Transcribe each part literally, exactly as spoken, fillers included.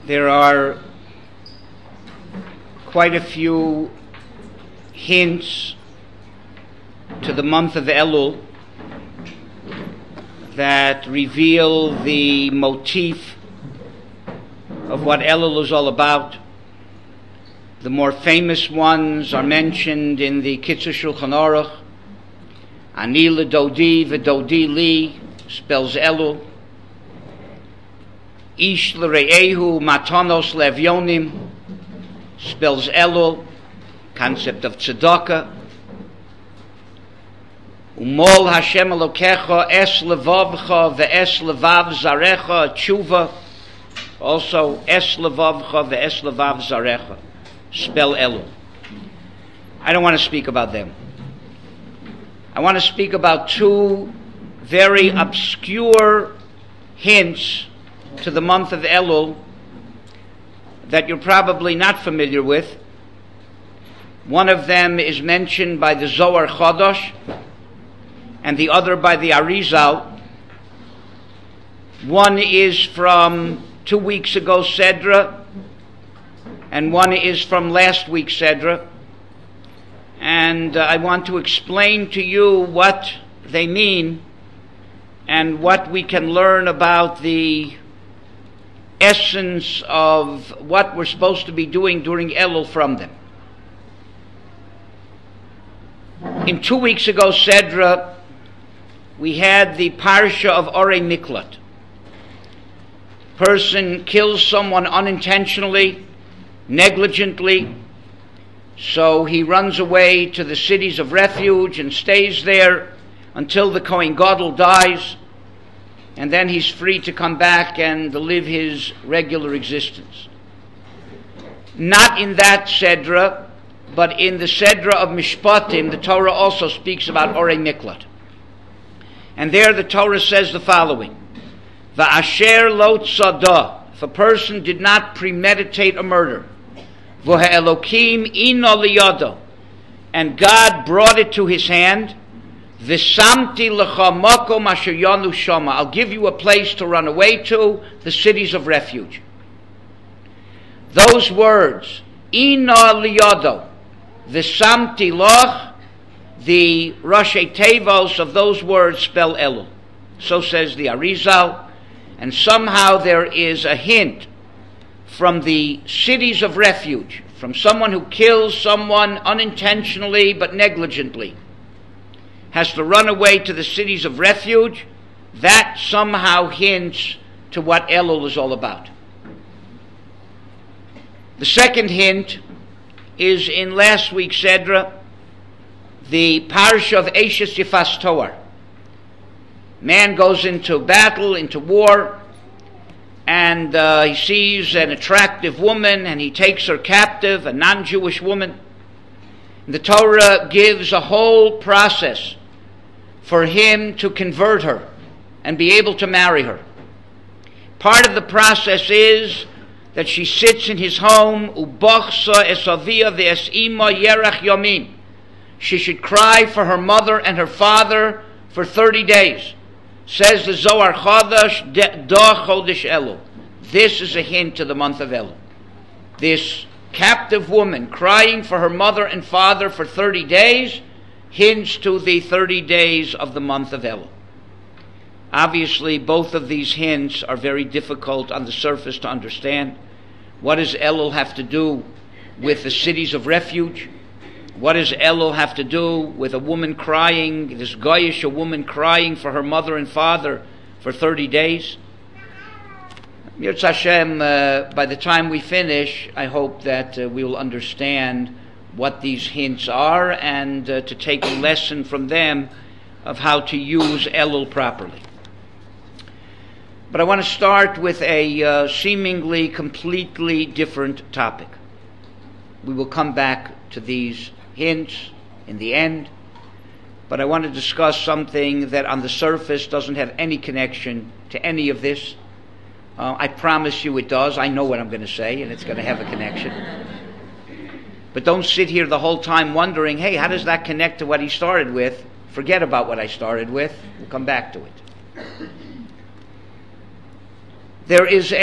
there are quite a few hints to the month of Elul that reveal the motif of what Elul is all about. The more famous ones are mentioned in the Kitzur Shulchan Aruch. Ani l'dodi v'dodi li spells Elul. Ish l're'ehu matanos levyonim spells Elul, concept of tzedakah. Umol Hashem Elokecha es levavcha ve'es levav zarecha tshuva, also es levavcha ve'es levav zarecha spell Elul. I don't want to speak about them. I want to speak about two very obscure hints to the month of Elul that you're probably not familiar with. One of them is mentioned by the Zohar Chodosh and the other by the Arizal. One is from two weeks ago Sedra, and one is from last week's Sedra. And uh, I want to explain to you what they mean and what we can learn about the essence of what we're supposed to be doing during Elul from them. In two weeks ago Sedra, we had the parsha of Orei Miklat. Person kills someone unintentionally, negligently, so he runs away to the cities of refuge and stays there until the Kohen Gadol dies, and then he's free to come back and live his regular existence. Not in that Sedra, but in the Sedra of Mishpatim, the Torah also speaks about Orei Miklat. And there the Torah says the following: Va'asher lo tzada, if a person did not premeditate a murder, V'ha'elokim ino liyado, and God brought it to his hand, V'samti lecha makom asher yanu shama, I'll give you a place to run away to, the cities of refuge. Those words, ino liyado, V'samti loch, the Rashi Tevos of those words spell Elul. So says the Arizal. And somehow there is a hint from the cities of refuge, from someone who kills someone unintentionally but negligently, has to run away to the cities of refuge. That somehow hints to what Elul is all about. The second hint is in last week's Sedra, the parsha of Eishes Yifas Toar. Man goes into battle, into war, and uh, he sees an attractive woman, and he takes her captive, a non-Jewish woman. And the Torah gives a whole process for him to convert her and be able to marry her. Part of the process is that she sits in his home, ubochsa esavia ve'esima yerach yomin. She should cry for her mother and her father for thirty days. Says the Zohar Chodosh, Da Chodesh Elul. This is a hint to the month of Elul. This captive woman crying for her mother and father for thirty days hints to the thirty days of the month of Elul. Obviously, both of these hints are very difficult on the surface to understand. What does Elul have to do with the cities of refuge? What does Elul have to do with a woman crying, this Goyish, a woman crying for her mother and father for thirty days? Yirtz Hashem, uh, by the time we finish, I hope that uh, we will understand what these hints are and uh, to take a lesson from them of how to use Elul properly. But I want to start with a uh, seemingly completely different topic. We will come back to these hints in the end, but I want to discuss something that on the surface doesn't have any connection to any of this. Uh, I promise you it does. I know what I'm going to say, and it's going to have a connection. But don't sit here the whole time wondering, hey, how does that connect to what he started with? Forget about what I started with. We'll come back to it. There is a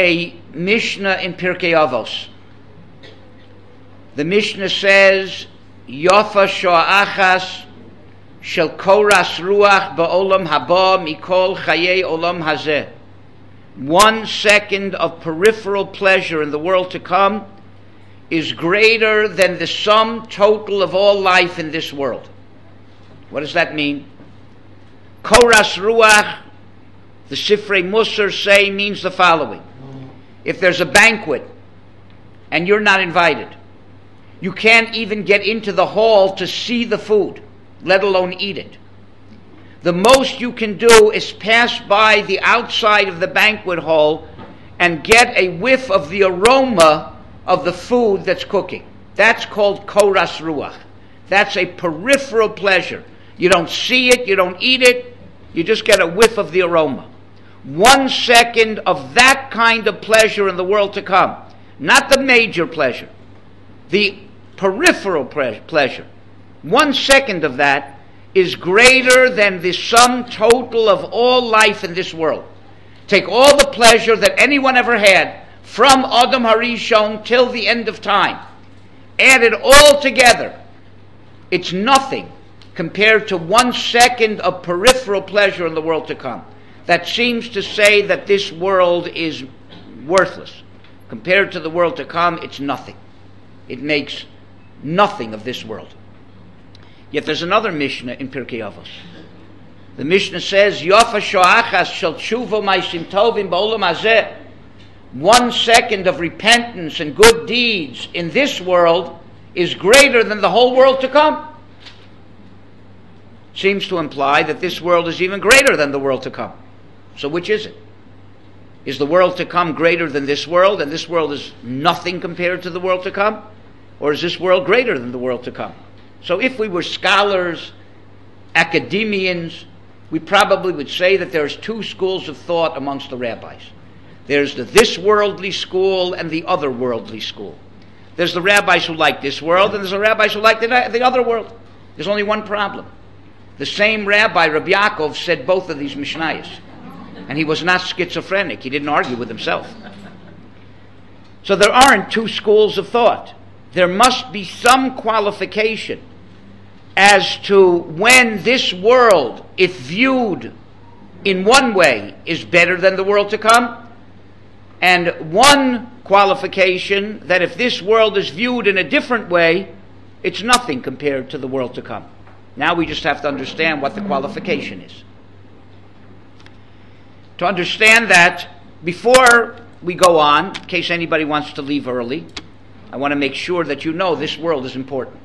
Mishnah in Pirkei Avos. The Mishnah says, Yofa sho'achas shel koras ruach ba'olam haba mikol chayei olam hazeh. One second of peripheral pleasure in the world to come is greater than the sum total of all life in this world. What does that mean? Koras ruach, the Sifrei Musar say, means the following. If there's a banquet and you're not invited, you can't even get into the hall to see the food, let alone eat it. The most you can do is pass by the outside of the banquet hall and get a whiff of the aroma of the food that's cooking. That's called koras ruach. That's a peripheral pleasure. You don't see it, you don't eat it, you just get a whiff of the aroma. One second of that kind of pleasure in the world to come. Not the major pleasure. The peripheral pleasure. One second of that is greater than the sum total of all life in this world. Take all the pleasure that anyone ever had from Adam Harishon till the end of time. Add it all together. It's nothing compared to one second of peripheral pleasure in the world to come. That seems to say that this world is worthless. Compared to the world to come, it's nothing. It makes nothing of this world. Yet there's another Mishnah in Pirkei Avos. The Mishnah says, Yofa sho'achas shel tshuva ma'asim tovim ba'olam hazeh. One second of repentance and good deeds in this world is greater than the whole world to come. Seems to imply that this world is even greater than the world to come. So which is it? Is the world to come greater than this world, and this world is nothing compared to the world to come? Or is this world greater than the world to come? So if we were scholars, academians, we probably would say that there's two schools of thought amongst the rabbis. There's the this worldly school and the other worldly school. There's the rabbis who like this world, and there's the rabbis who like the, the other world. There's only one problem. The same rabbi, Rabbi Yaakov, said both of these Mishnayos. And he was not schizophrenic. He didn't argue with himself. So there aren't two schools of thought. There must be some qualification as to when this world, if viewed in one way, is better than the world to come, and one qualification that if this world is viewed in a different way, it's nothing compared to the world to come. Now we just have to understand what the qualification is. To understand that, before we go on, in case anybody wants to leave early, I want to make sure that you know this world is important.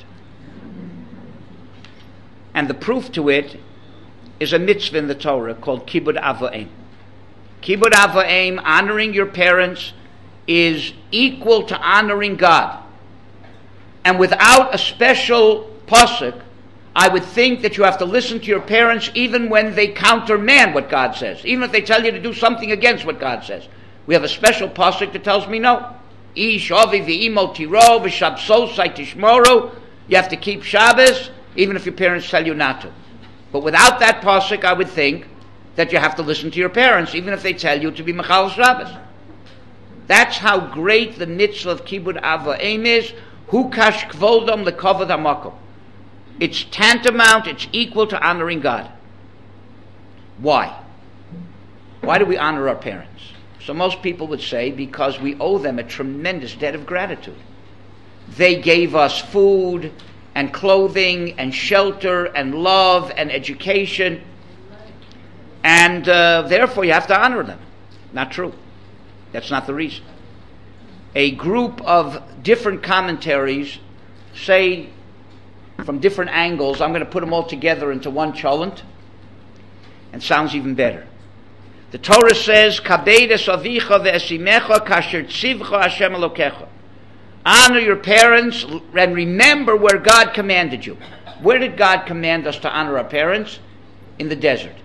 And the proof to it is a mitzvah in the Torah called Kibud Av V'Em. Kibud Av V'Em, honoring your parents, is equal to honoring God. And without a special pasuk, I would think that you have to listen to your parents even when they countermand what God says, even if they tell you to do something against what God says. We have a special pasuk that tells me no. Ish avi v'imo tiro v'shabsosai tishmoru. You have to keep Shabbos even if your parents tell you not to. But without that pasuk, I would think that you have to listen to your parents even if they tell you to be mechal Shabbos. That's how great the mitzvah of Kibud Av V'Em is. Hu kash kvodam lekavod hamakom. It's tantamount, it's equal to honoring God. Why? Why do we honor our parents? So most people would say because we owe them a tremendous debt of gratitude. They gave us food and clothing and shelter and love and education, and uh, therefore you have to honor them. Not true. That's not the reason. A group of different commentaries say from different angles, I'm going to put them all together into one cholent, and sounds even better. The Torah says, Kabedes avicha ve'esimecha kasher tzivcha Hashem Elokecha. Honor your parents and remember where God commanded you. Where did God command us to honor our parents? In the desert.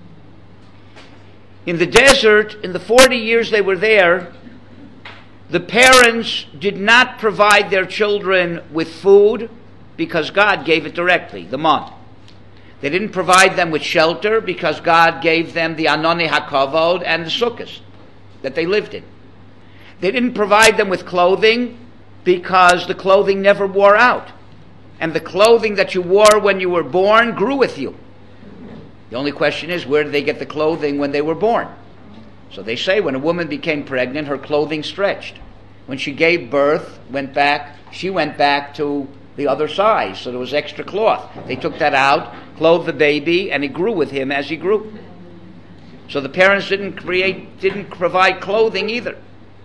In the desert, in the forty years they were there, the parents did not provide their children with food because God gave it directly, the man. They didn't provide them with shelter because God gave them the Anoni HaKavod and the Sukkahs that they lived in. They didn't provide them with clothing because the clothing never wore out. And the clothing that you wore when you were born grew with you. The only question is, where did they get the clothing when they were born? So they say when a woman became pregnant, her clothing stretched. When she gave birth, went back, she went back to the other size, so there was extra cloth. They took that out, clothed the baby, and he grew with him as he grew. So the parents didn't create, didn't provide clothing either.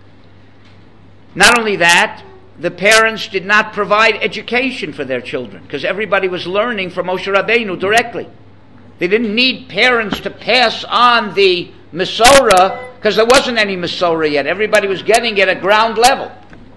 Not only that, the parents did not provide education for their children, because everybody was learning from Moshe Rabbeinu directly. They didn't need parents to pass on the Masorah, because there wasn't any Masorah yet. Everybody was getting it at ground level.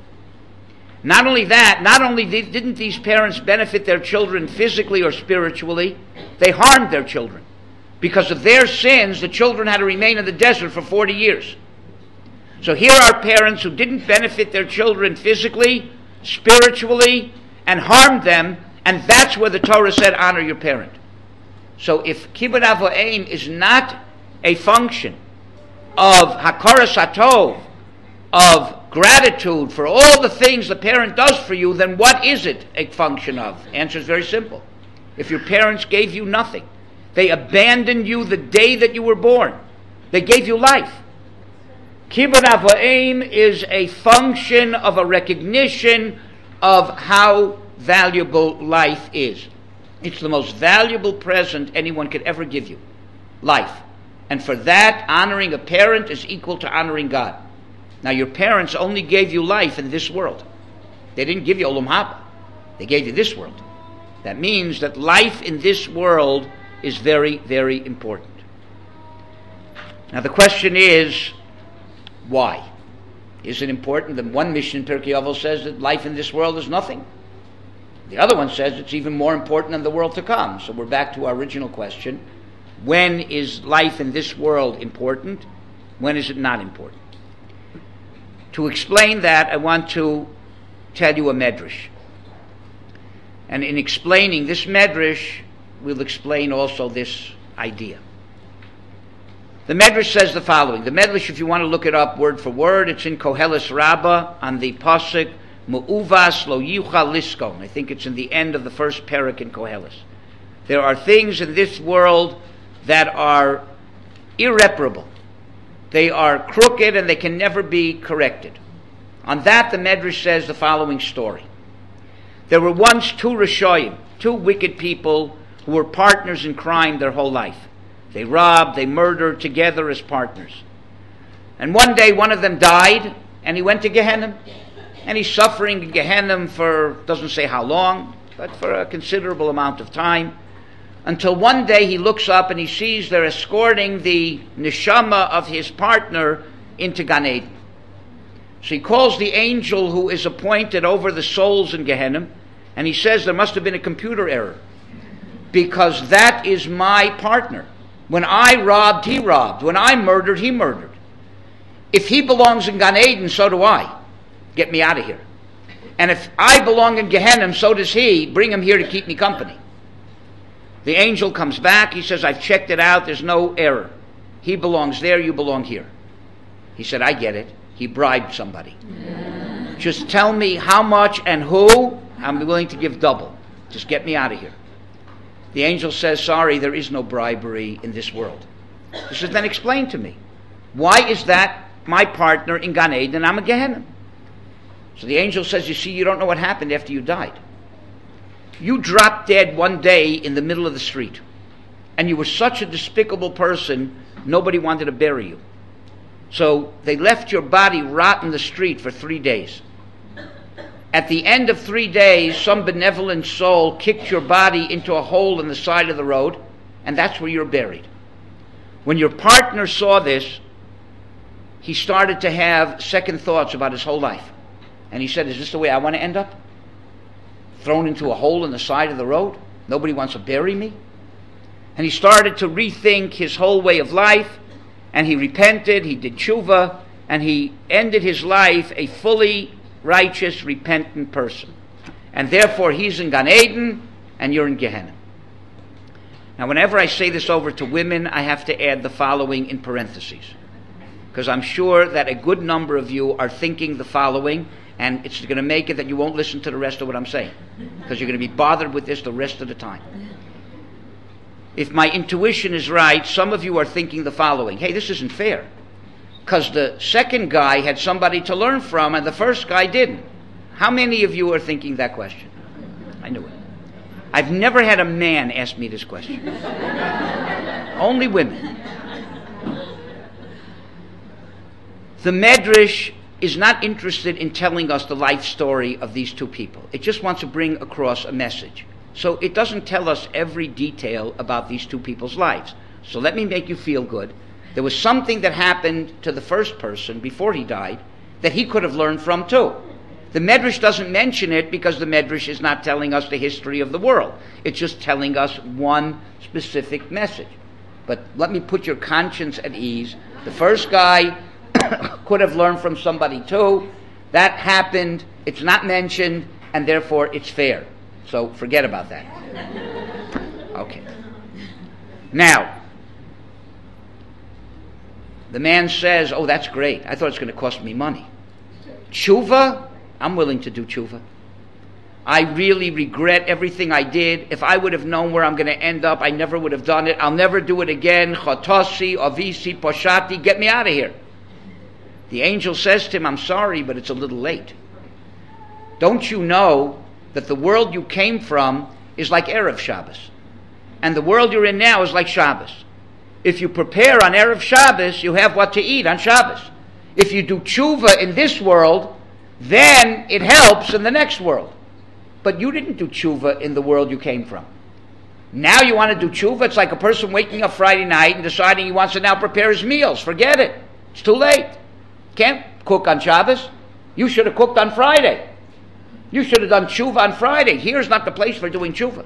Not only that, not only did, didn't these parents benefit their children physically or spiritually, they harmed their children. Because of their sins, the children had to remain in the desert for forty years. So here are parents who didn't benefit their children physically, spiritually, and harmed them, and that's where the Torah said, honor your parent. So if Kibbud Av V'Em is not a function of Hakaras HaTov, of gratitude for all the things the parent does for you, then what is it a function of? Answer is very simple. If your parents gave you nothing, they abandoned you the day that you were born, they gave you life. Kibbud Av V'Em is a function of a recognition of how valuable life is. It's the most valuable present anyone could ever give you, life. And for that, honoring a parent is equal to honoring God. Now, your parents only gave you life in this world. They didn't give you Olam Haba. They gave you this world. That means that life in this world is very, very important. Now, the question is, why? Is it important? The one Mishnah in Pirkei Avos says that life in this world is nothing. The other one says it's even more important than the world to come. So we're back to our original question. When is life in this world important? When is it not important? To explain that, I want to tell you a medrash. And in explaining this medrash, we'll explain also this idea. The medrash says the following. The medrash, if you want to look it up word for word, it's in Koheles Rabbah on the pasuk Mu'uvas lo yuchal liskon. I think it's in the end of the first parak in Koheles. There are things in this world that are irreparable. They are crooked and they can never be corrected. On that, the Medrash says the following story. There were once two Rishoyim, two wicked people who were partners in crime their whole life. They robbed, they murdered together as partners. And one day one of them died and he went to Gehenna. And he's suffering in Gehenna for, doesn't say how long, but for a considerable amount of time. Until one day he looks up and he sees they're escorting the neshama of his partner into Gan Eden. So he calls the angel who is appointed over the souls in Gehenna, and he says there must have been a computer error, because that is my partner. When I robbed, he robbed. When I murdered, he murdered. If he belongs in Gan Eden, so do I. Get me out of here. And if I belong in Gehenna, so does he. Bring him here to keep me company. The angel comes back. He says, I've checked it out. There's no error. He belongs there. You belong here. He said, I get it. He bribed somebody. Just tell me how much and who. I'm willing to give double. Just get me out of here. The angel says, sorry, there is no bribery in this world. He says, then explain to me. Why is that my partner in Gan Eden and I'm a Gehenna? So the angel says, you see, you don't know what happened after you died. You dropped dead one day in the middle of the street. And you were such a despicable person, nobody wanted to bury you. So they left your body rot in the street for three days. At the end of three days, some benevolent soul kicked your body into a hole in the side of the road, and that's where you're buried. When your partner saw this, he started to have second thoughts about his whole life. And he said, is this the way I want to end up? Thrown into a hole in the side of the road? Nobody wants to bury me? And he started to rethink his whole way of life, and he repented, he did tshuva, and he ended his life a fully righteous, repentant person. And therefore he's in Gan Eden, and you're in Gehenna. Now whenever I say this over to women, I have to add the following in parentheses. because I'm sure that a good number of you are thinking the following, and it's going to make it that you won't listen to the rest of what I'm saying, because you're going to be bothered with this the rest of the time. If my intuition is right, some of you are thinking the following: hey, this isn't fair, because the second guy had somebody to learn from and the first guy didn't. How many of you are thinking that question? I knew it. I've never had a man ask me this question. Only women. The Medrash is not interested in telling us the life story of these two people. It just wants to bring across a message. So it doesn't tell us every detail about these two people's lives. So let me make you feel good. There was something that happened to the first person before he died that he could have learned from too. The Medrash doesn't mention it because the Medrash is not telling us the history of the world. It's just telling us one specific message. But let me put your conscience at ease. The first guy could have learned from somebody too. That happened. It's not mentioned, and therefore it's fair. So forget about that. Okay. Now, the man says, oh, that's great. I thought it's going to cost me money. Tshuva? I'm willing to do tshuva. I really regret everything I did. If I would have known where I'm going to end up, I never would have done it. I'll never do it again. Chotasi, avisi, poshati, get me out of here. The angel says to him, I'm sorry, but it's a little late. Don't you know that the world you came from is like Erev Shabbos, and the world you're in now is like Shabbos? If you prepare on Erev Shabbos, you have what to eat on Shabbos. If you do tshuva in this world, then it helps in the next world. But you didn't do tshuva in the world you came from. Now you want to do tshuva? It's like a person waking up Friday night and deciding he wants to now prepare his meals. Forget it. It's too late. Can't cook on Shabbos. You should have cooked on Friday. You should have done tshuva on Friday. Here's not the place for doing tshuva.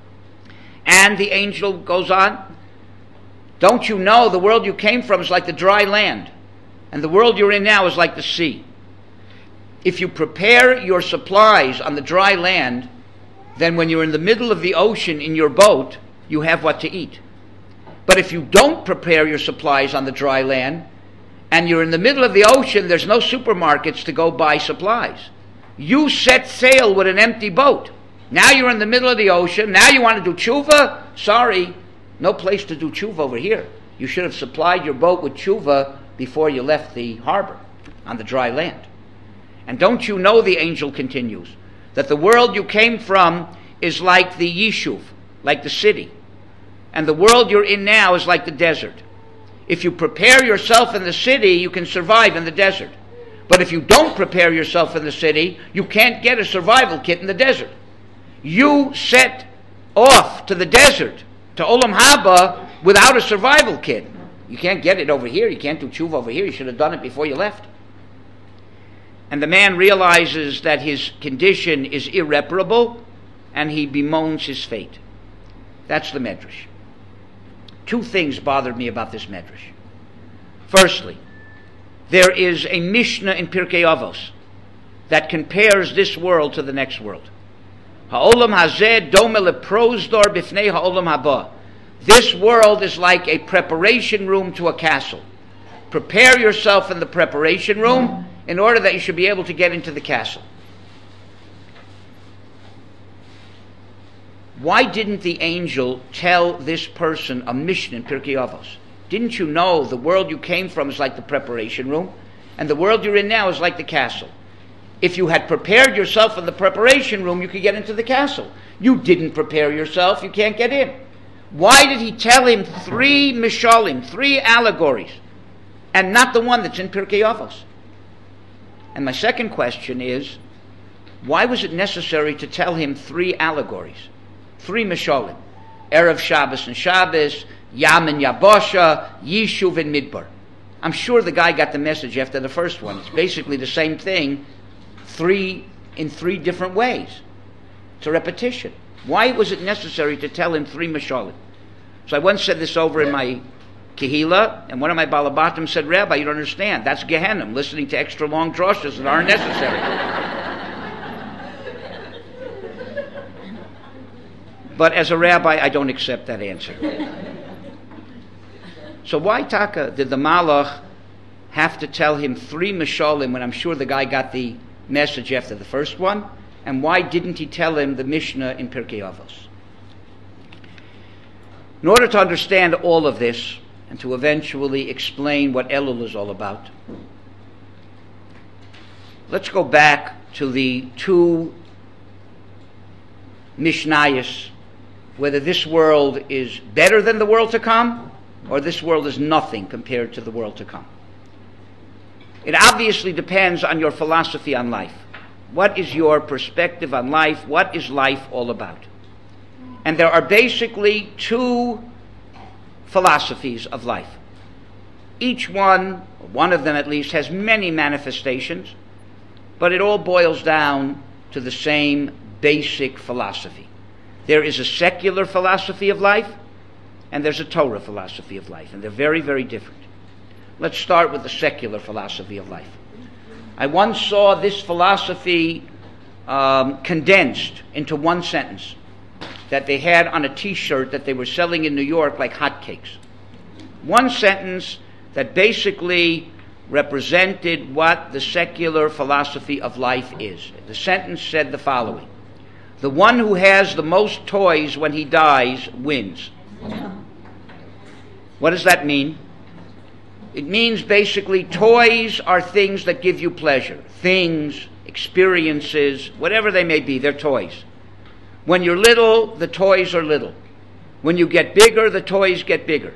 And the angel goes on, don't you know the world you came from is like the dry land, and the world you're in now is like the sea. If you prepare your supplies on the dry land, then when you're in the middle of the ocean in your boat, you have what to eat. But if you don't prepare your supplies on the dry land, and you're in the middle of the ocean, there's no supermarkets to go buy supplies. You set sail with an empty boat. Now you're in the middle of the ocean. Now you want to do tshuva? Sorry, no place to do tshuva over here. You should have supplied your boat with tshuva before you left the harbor on the dry land. And don't you know, the angel continues, that the world you came from is like the yishuv, like the city. And the world you're in now is like the desert. If you prepare yourself in the city, you can survive in the desert. But if you don't prepare yourself in the city, you can't get a survival kit in the desert. You set off to the desert, to Olam Haba, without a survival kit. You can't get it over here. You can't do tshuva over here. You should have done it before you left. And the man realizes that his condition is irreparable, and he bemoans his fate. That's the Medrash. Two things bothered me about this Medrash. Firstly, there is a Mishnah in Pirkei Avos that compares this world to the next world. Ha'olam hazeh dome leprozdor bifnei ha'olam haba. This world is like a preparation room to a castle. Prepare yourself in the preparation room in order that you should be able to get into the castle. Why didn't the angel tell this person a Mishnah in Pirkei Avos? Didn't you know the world you came from is like the preparation room, and the world you're in now is like the castle? If you had prepared yourself in the preparation room, you could get into the castle. You didn't prepare yourself, you can't get in. Why did he tell him three mishalim, three allegories, and not the one that's in Pirkei Avos? And my second question is, why was it necessary to tell him three allegories? Three mishalim. Erev Shabbos and Shabbos, Yam and Yabosha, Yishuv and Midbar. I'm sure the guy got the message after the first one. It's basically the same thing, three in three different ways. It's a repetition. Why was it necessary to tell him three mishalim? So I once said this over in my Kehila, and one of my Balabatim said, Rabbi, you don't understand. That's Gehenna, listening to extra long droshes that aren't necessary. But as a rabbi, I don't accept that answer. So why, Taka, did the Malach have to tell him three mishalim when I'm sure the guy got the message after the first one? And why didn't he tell him the Mishnah in Pirkei Avos? In order to understand all of this and to eventually explain what Elul is all about, let's go back to the two Mishnayos, whether this world is better than the world to come or this world is nothing compared to the world to come. It obviously depends on your philosophy on life. What is your perspective on life? What is life all about? And there are basically two philosophies of life. Each one, one of them at least, has many manifestations, but it all boils down to the same basic philosophy. There is a secular philosophy of life, and there's a Torah philosophy of life, and they're very, very different. Let's start with the secular philosophy of life. I once saw this philosophy um, condensed into one sentence that they had on a t-shirt that they were selling in New York like hotcakes. One sentence that basically represented what the secular philosophy of life is. The sentence said the following: the one who has the most toys when he dies wins. What does that mean? It means basically toys are things that give you pleasure. Things, experiences, whatever they may be, they're toys. When you're little, the toys are little. When you get bigger, the toys get bigger.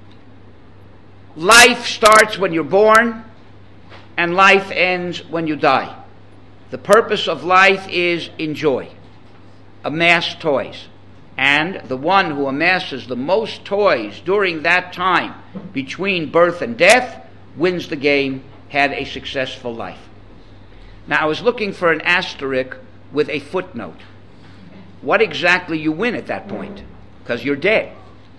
Life starts when you're born, and life ends when you die. The purpose of life is enjoy. Amass toys. And the one who amasses the most toys during that time between birth and death wins the game, had a successful life. Now, I was looking for an asterisk with a footnote. What exactly you win at that point? Because you're dead.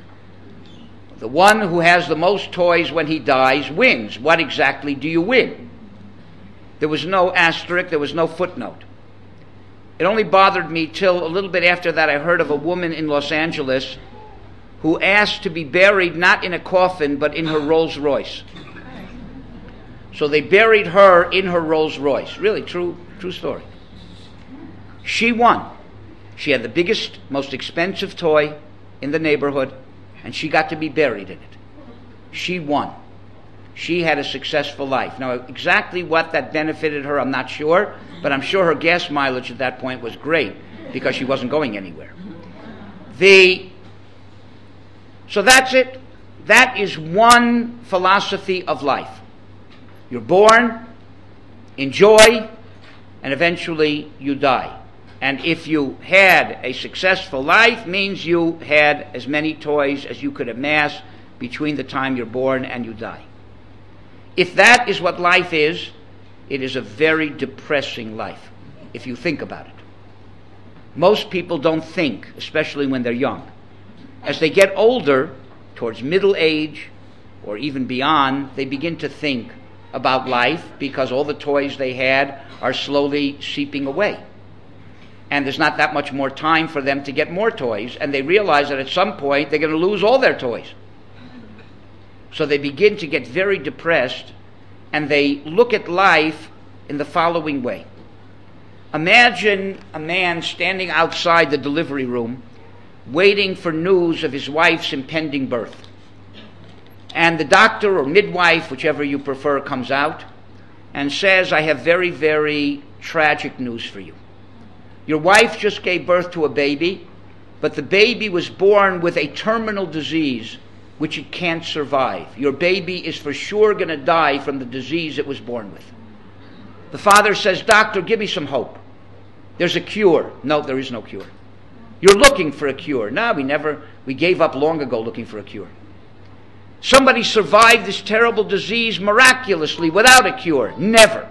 The one who has the most toys when he dies wins. What exactly do you win? There was no asterisk, there was no footnote. It only bothered me till a little bit after that I heard of a woman in Los Angeles who asked to be buried not in a coffin but in her Rolls Royce. So they buried her in her Rolls Royce. Really, true, true story. She won. She had the biggest, most expensive toy in the neighborhood, and she got to be buried in it. She won. She had a successful life. Now, exactly what that benefited her, I'm not sure, but I'm sure her gas mileage at that point was great because she wasn't going anywhere. The, so that's it. That is one philosophy of life. You're born, enjoy, and eventually you die. And if you had a successful life, means you had as many toys as you could amass between the time you're born and you die. If that is what life is, it is a very depressing life, if you think about it. Most people don't think, especially when they're young. As they get older, towards middle age, or even beyond, they begin to think about life because all the toys they had are slowly seeping away. And there's not that much more time for them to get more toys, and they realize that at some point they're going to lose all their toys. So they begin to get very depressed, and they look at life in the following way. Imagine a man standing outside the delivery room waiting for news of his wife's impending birth. And the doctor or midwife, whichever you prefer, comes out and says, "I have very, very tragic news for you. Your wife just gave birth to a baby, but the baby was born with a terminal disease which it can't survive. Your baby is for sure going to die from the disease it was born with." The father says, "Doctor, give me some hope. There's a cure." "No, there is no cure." "You're looking for a cure." "No, we never, we gave up long ago looking for a cure." "Somebody survived this terrible disease miraculously without a cure." "Never."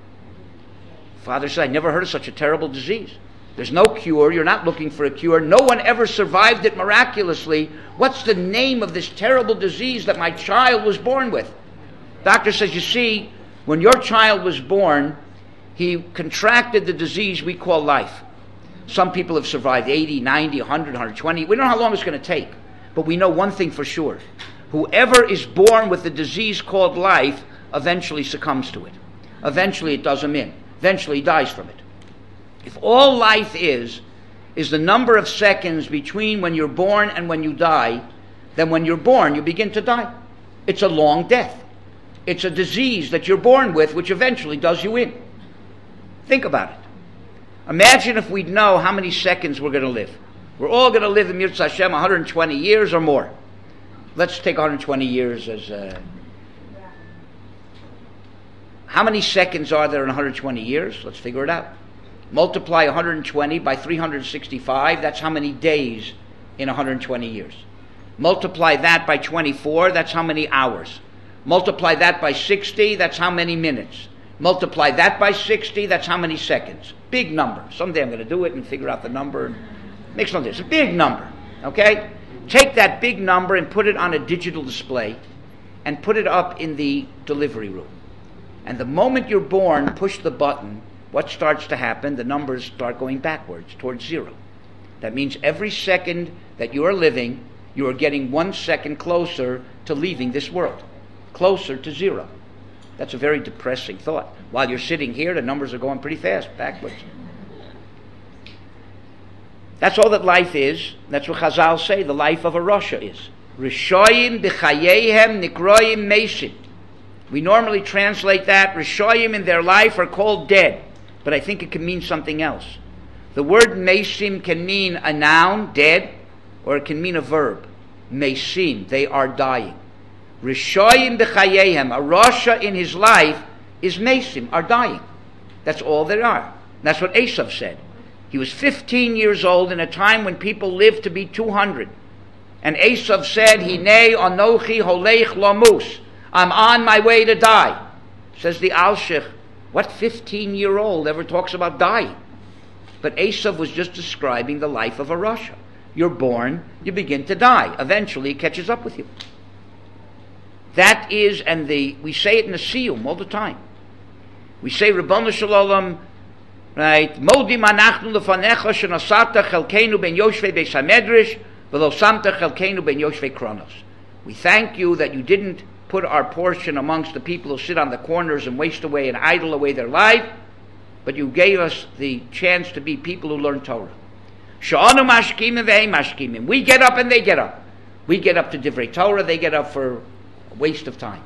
Father said, "I never heard of such a terrible disease. There's no cure. You're not looking for a cure. No one ever survived it miraculously. What's the name of this terrible disease that my child was born with?" Doctor says, "You see, when your child was born, he contracted the disease we call life. Some people have survived eighty, ninety, one hundred, one hundred twenty. We don't know how long it's going to take, but we know one thing for sure. Whoever is born with the disease called life eventually succumbs to it. Eventually it does him in. Eventually he dies from it. If all life is, is the number of seconds between when you're born and when you die, then when you're born you begin to die. It's a long death. It's a disease that you're born with which eventually does you in. Think about it. Imagine if we'd know how many seconds we're going to live. We're all going to live in Mirza Hashem one hundred twenty years or more. Let's take one hundred twenty years as a... How many seconds are there in one hundred twenty years? Let's figure it out. Multiply one hundred twenty by three hundred sixty-five. That's how many days in one hundred twenty years. Multiply that by twenty-four. That's how many hours. Multiply that by sixty. That's how many minutes. Multiply that by sixty. That's how many seconds. Big number. Someday I'm going to do it and figure out the number. Makes no difference. It's a big number. Okay? Take that big number and put it on a digital display and put it up in the delivery room. And the moment you're born, push the button, what starts to happen? The numbers start going backwards towards zero. That means every second that you are living, you are getting one second closer to leaving this world, closer to zero. That's a very depressing thought. While you're sitting here, the numbers are going pretty fast, backwards. That's all that life is. That's what Chazal say the life of a Rasha is. Rishoyim b'chayehem nikroyim mesim. We normally translate that, Rishoyim in their life are called dead. But I think it can mean something else. The word mesim can mean a noun, dead, or it can mean a verb. Mesim, they are dying. Rishoyim b'chayehem, a Rasha in his life is mesim, are dying. That's all there are. That's what Esav said. He was fifteen years old in a time when people lived to be two hundred. And Esav said, Hinei anochi holech lamus. I'm on my way to die. Says the Alshich, what fifteen-year-old ever talks about dying? But Esav was just describing the life of a Rasha. You're born, you begin to die. Eventually it catches up with you. That is, and the we say it in the Siyum all the time. We say, Ribono Shel Olam, right? Modim anachnu lefanecha shenasata chelkeinu ben yoshvei beis hamedrash v'lo samta chelkeinu ben yoshvei kronos. We thank you that you didn't put our portion amongst the people who sit on the corners and waste away and idle away their life, but you gave us the chance to be people who learn Torah. Sha'anu mashkimim v'heim mashkimim. We get up and they get up. We get up to Divrei Torah, they get up for a waste of time.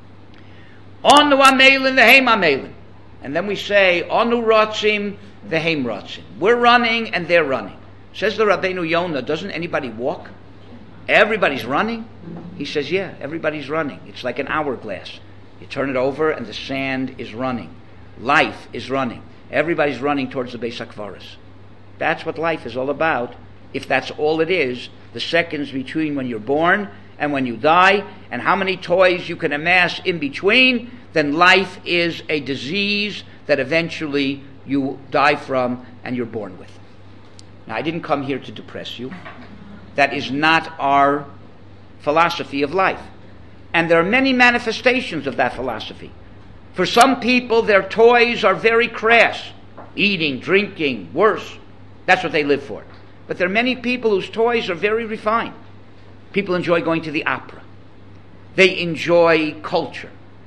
Anu amelin v'heim amelin. And then we say, Anu ratzim v'heim ratzim. We're running and they're running. Says the Rabbeinu Yonah, doesn't anybody walk? Everybody's running? He says, yeah, everybody's running. It's like an hourglass. You turn it over and the sand is running. Life is running. Everybody's running towards the Beis HaKvaros. That's what life is all about. If that's all it is, the seconds between when you're born and when you die, and how many toys you can amass in between, then life is a disease that eventually you die from and you're born with. Now, I didn't come here to depress you. That is not our philosophy of life. And there are many manifestations of that philosophy. For some people, their toys are very crass. Eating, drinking, worse. That's what they live for. But there are many people whose toys are very refined. People enjoy going to the opera. They enjoy culture.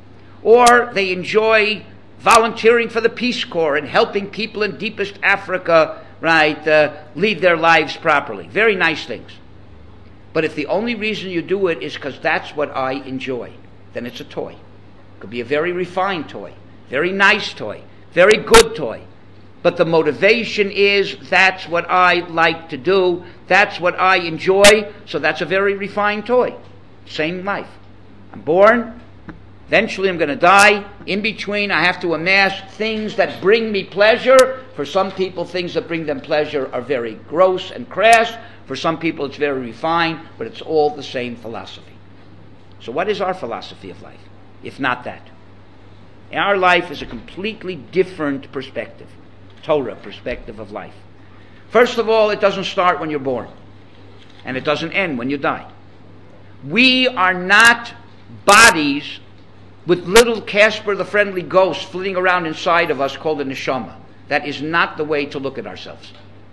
Or they enjoy volunteering for the Peace Corps and helping people in deepest Africa, right, uh, lead their lives properly. Very nice things. But if the only reason you do it is because that's what I enjoy, then it's a toy. It could be a very refined toy, very nice toy, very good toy. But the motivation is, that's what I like to do, that's what I enjoy, so that's a very refined toy. Same life. I'm born, eventually I'm going to die. In between, I have to amass things that bring me pleasure. For some people, things that bring them pleasure are very gross and crass. For some people, it's very refined, but it's all the same philosophy. So what is our philosophy of life, if not that? Our life is a completely different perspective, Torah perspective of life. First of all, it doesn't start when you're born, and it doesn't end when you die. We are not bodies with little Casper the Friendly Ghost flitting around inside of us called a neshama. That is not the way to look at ourselves.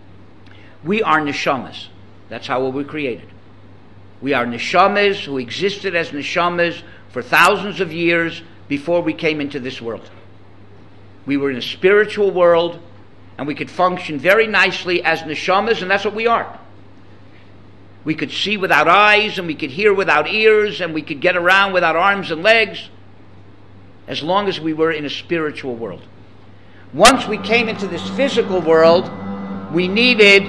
We are neshamas. That's how we were created. We are neshamas who existed as neshamas for thousands of years, before we came into this world. We were in a spiritual world, and we could function very nicely as neshamas, and that's what we are. We could see without eyes, and we could hear without ears, and we could get around without arms and legs, as long as we were in a spiritual world. Once we came into this physical world, we needed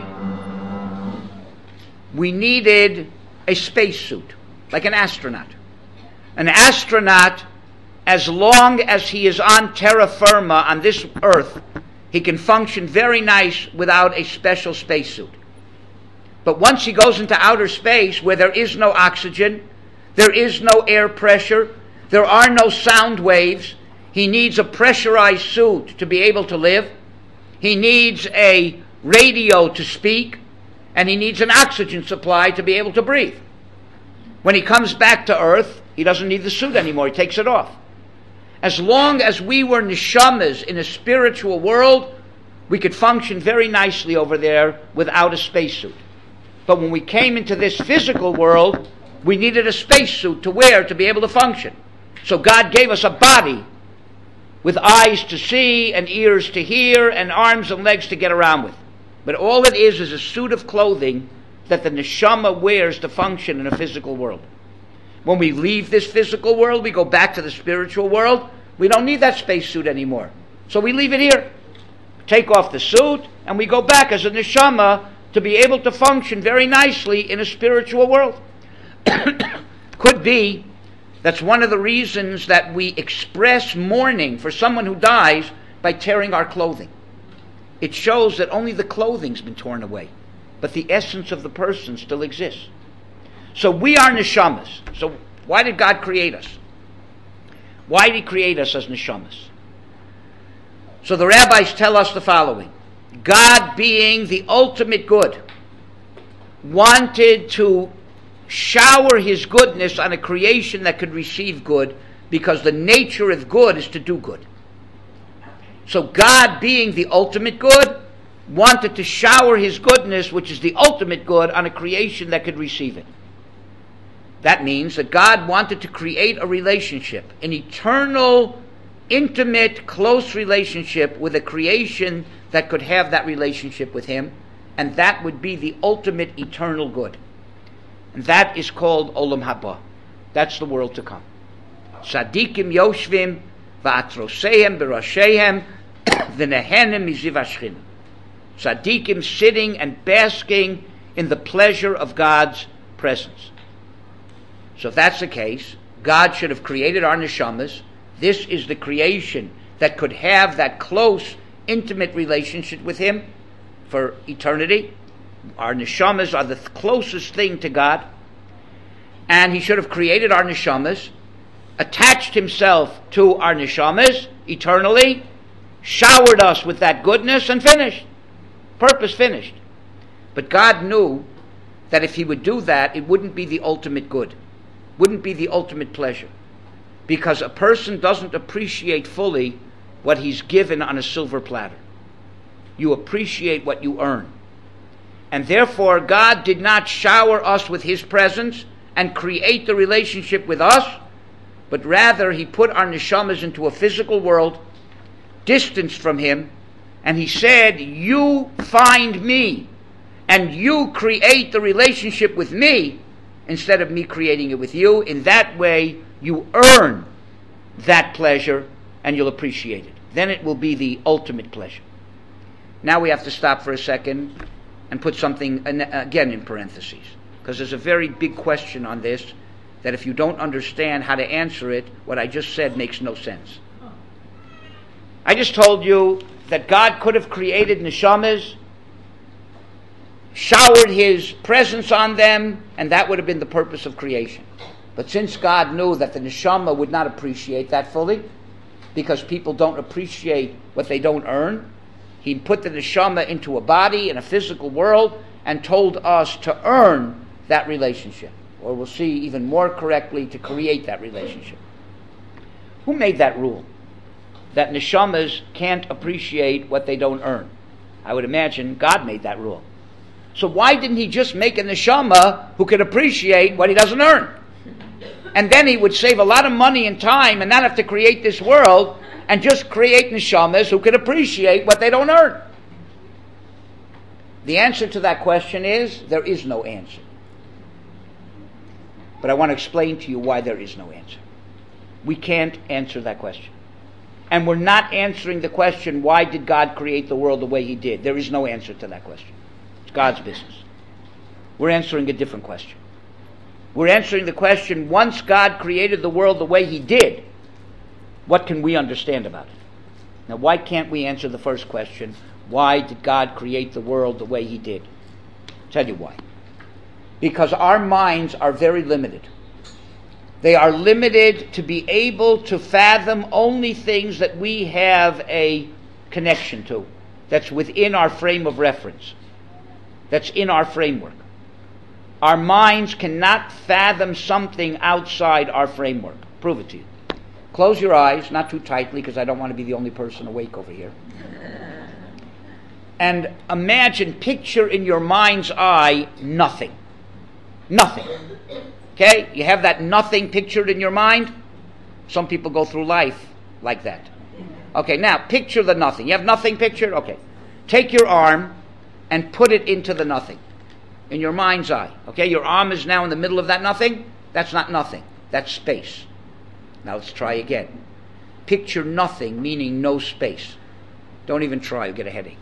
we needed a spacesuit, like an astronaut. An astronaut, as long as he is on terra firma, on this earth, he can function very nice without a special spacesuit. But once he goes into outer space, where there is no oxygen, there is no air pressure, there are no sound waves, he needs a pressurized suit to be able to live, he needs a radio to speak, and he needs an oxygen supply to be able to breathe. When he comes back to earth, he doesn't need the suit anymore, he takes it off. As long as we were neshamas in a spiritual world, we could function very nicely over there without a spacesuit. But when we came into this physical world, we needed a spacesuit to wear to be able to function. So God gave us a body with eyes to see and ears to hear and arms and legs to get around with. But all it is is a suit of clothing that the neshama wears to function in a physical world. When we leave this physical world, we go back to the spiritual world. We don't need that spacesuit anymore. So we leave it here. Take off the suit, and we go back as a neshama to be able to function very nicely in a spiritual world. Could be that's one of the reasons that we express mourning for someone who dies by tearing our clothing. It shows that only the clothing's been torn away, but the essence of the person still exists. So we are neshamas. So why did God create us? Why did he create us as neshamas? So the rabbis tell us the following. God, being the ultimate good, wanted to shower his goodness on a creation that could receive good, because the nature of good is to do good. So God, being the ultimate good, wanted to shower his goodness, which is the ultimate good, on a creation that could receive it. That means that God wanted to create a relationship, an eternal, intimate, close relationship with a creation that could have that relationship with him, and that would be the ultimate eternal good. And that is called Olam Haba. That's the world to come. Tzadikim yoshvim va'atrosehem berashehem v'nehenem miziv hashchina. Tzadikim sitting and basking in the pleasure of God's presence. So if that's the case, God should have created our neshamas. This is the creation that could have that close, intimate relationship with him for eternity. Our neshamas are the closest thing to God. And he should have created our neshamas, attached himself to our neshamas eternally, showered us with that goodness, and finished. Purpose finished. But God knew that if he would do that, it wouldn't be the ultimate good. Wouldn't be the ultimate pleasure. Because a person doesn't appreciate fully what he's given on a silver platter. You appreciate what you earn. And therefore, God did not shower us with his presence and create the relationship with us, but rather he put our neshamas into a physical world, distanced from him, and he said, you find me, and you create the relationship with me, instead of me creating it with you. In that way, you earn that pleasure, and you'll appreciate it. Then it will be the ultimate pleasure. Now we have to stop for a second and put something again in parentheses, because there's a very big question on this that if you don't understand how to answer it, what I just said makes no sense. I just told you that God could have created neshamas, showered his presence on them, and that would have been the purpose of creation. But since God knew that the neshama would not appreciate that fully, because people don't appreciate what they don't earn, he put the neshama into a body in a physical world and told us to earn that relationship. Or we'll see even more correctly, to create that relationship. Who made that rule? That neshamas can't appreciate what they don't earn. I would imagine God made that rule. So why didn't he just make a neshama who can appreciate what he doesn't earn? And then he would save a lot of money and time and not have to create this world and just create neshamas who could appreciate what they don't earn. The answer to that question is, there is no answer. But I want to explain to you why there is no answer. We can't answer that question. And we're not answering the question, why did God create the world the way he did? There is no answer to that question. It's God's business. We're answering a different question. We're answering the question, once God created the world the way he did, what can we understand about it? Now, why can't we answer the first question, why did God create the world the way he did? I'll tell you why. Because our minds are very limited. They are limited to be able to fathom only things that we have a connection to, that's within our frame of reference, that's in our framework. Our minds cannot fathom something outside our framework. Prove it to you. Close your eyes, not too tightly, because I don't want to be the only person awake over here. And imagine, picture in your mind's eye, nothing. Nothing. Okay? You have that nothing pictured in your mind? Some people go through life like that. Okay, now, picture the nothing. You have nothing pictured? Okay. Take your arm and put it into the nothing. In your mind's eye. Okay, your arm is now in the middle of that nothing. That's not nothing. That's space. Now let's try again. Picture nothing, meaning no space. Don't even try, you'll get a headache.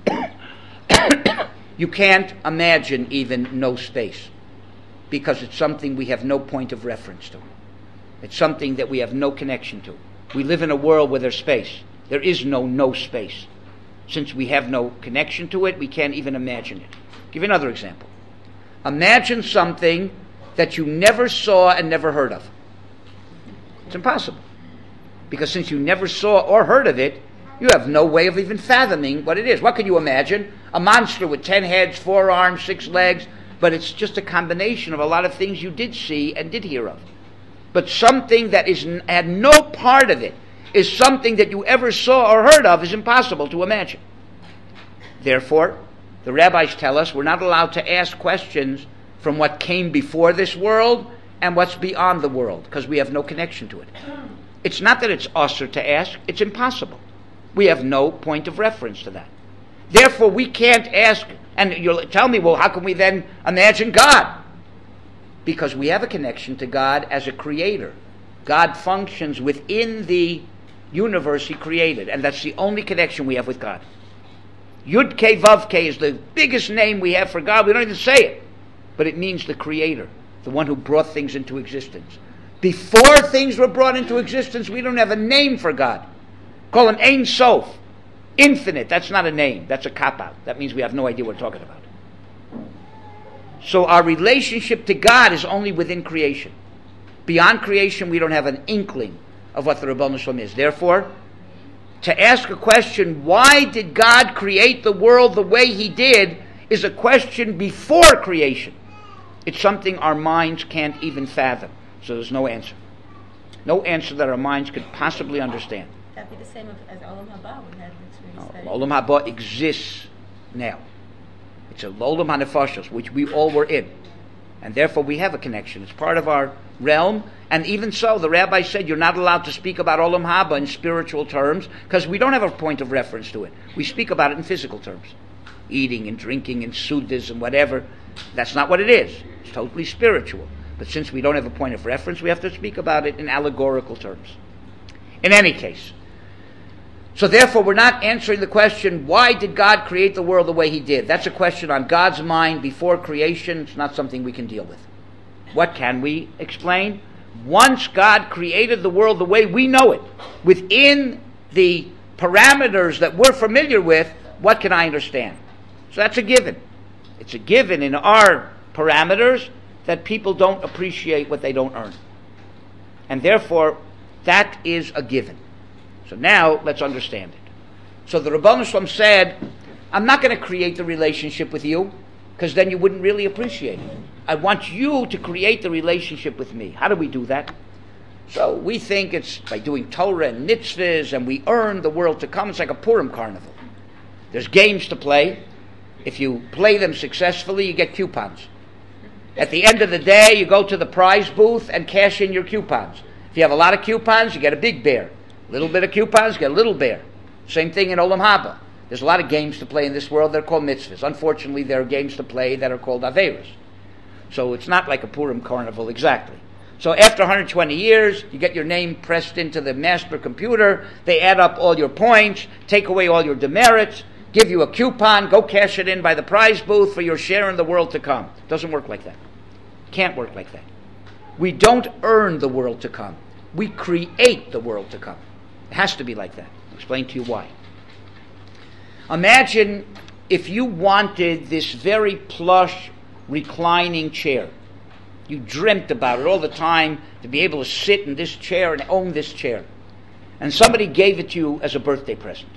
You can't imagine even no space, because it's something we have no point of reference to. It's something that we have no connection to. We live in a world where there's space. There is no no space. Since we have no connection to it, we can't even imagine it. I'll give you another example. Imagine something that you never saw and never heard of. It's impossible. Because since you never saw or heard of it, you have no way of even fathoming what it is. What can you imagine? A monster with ten heads, four arms, six legs, but it's just a combination of a lot of things you did see and did hear of. But something that is had no part of it is something that you ever saw or heard of is impossible to imagine. Therefore, the rabbis tell us we're not allowed to ask questions from what came before this world and what's beyond the world, because we have no connection to it. It's not that it's usher to ask, it's impossible. We have no point of reference to that. Therefore, we can't ask, and you'll tell me, well, how can we then imagine God? Because we have a connection to God as a creator. God functions within the universe he created, and that's the only connection we have with God. Yud Kei Vav Kei is the biggest name we have for God. We don't even say it, but it means the creator, the one who brought things into existence. Before things were brought into existence, we don't have a name for God. Call him Ein Sof, infinite. That's not a name. That's a cop-out. That means we have no idea what we're talking about. So our relationship to God is only within creation. Beyond creation, we don't have an inkling of what the Ribono Shel Olam is. Therefore, to ask a question, why did God create the world the way he did, is a question before creation. It's something our minds can't even fathom. So there's no answer. No answer that our minds could possibly understand. That'd be the same as Olam Haba. We had this no, Olam Haba exists now. It's a Olam HaNefashos, which we all were in. And therefore we have a connection. It's part of our realm. And even so, the rabbi said you're not allowed to speak about Olam Haba in spiritual terms, because we don't have a point of reference to it. We speak about it in physical terms. Eating and drinking and sudas and whatever. That's not what it is. It's totally spiritual. But since we don't have a point of reference, we have to speak about it in allegorical terms. In any case. So therefore, we're not answering the question, why did God create the world the way he did? That's a question on God's mind before creation. It's not something we can deal with. What can we explain? Once God created the world the way we know it, within the parameters that we're familiar with, what can I understand? So that's a given. It's a given in our parameters that people don't appreciate what they don't earn. And therefore, that is a given. So now, let's understand it. So the Ribono Shel Olam said, I'm not going to create the relationship with you, because then you wouldn't really appreciate it. I want you to create the relationship with me. How do we do that? So we think it's by doing Torah and mitzvahs, and we earn the world to come. It's like a Purim carnival. There's games to play. If you play them successfully, you get coupons. At the end of the day, you go to the prize booth and cash in your coupons. If you have a lot of coupons, you get a big bear. A little bit of coupons, you get a little bear. Same thing in Olam Haba. There's a lot of games to play in this world. They're called mitzvahs. Unfortunately, there are games to play that are called averos. So it's not like a Purim carnival exactly. So after one hundred twenty years, you get your name pressed into the master computer. They add up all your points, take away all your demerits, give you a coupon, go cash it in by the prize booth for your share in the world to come. It doesn't work like that. Can't work like that. We don't earn the world to come. We create the world to come. It has to be like that. I'll explain to you why. Imagine if you wanted this very plush, reclining chair. You dreamt about it all the time, to be able to sit in this chair and own this chair. And somebody gave it to you as a birthday present.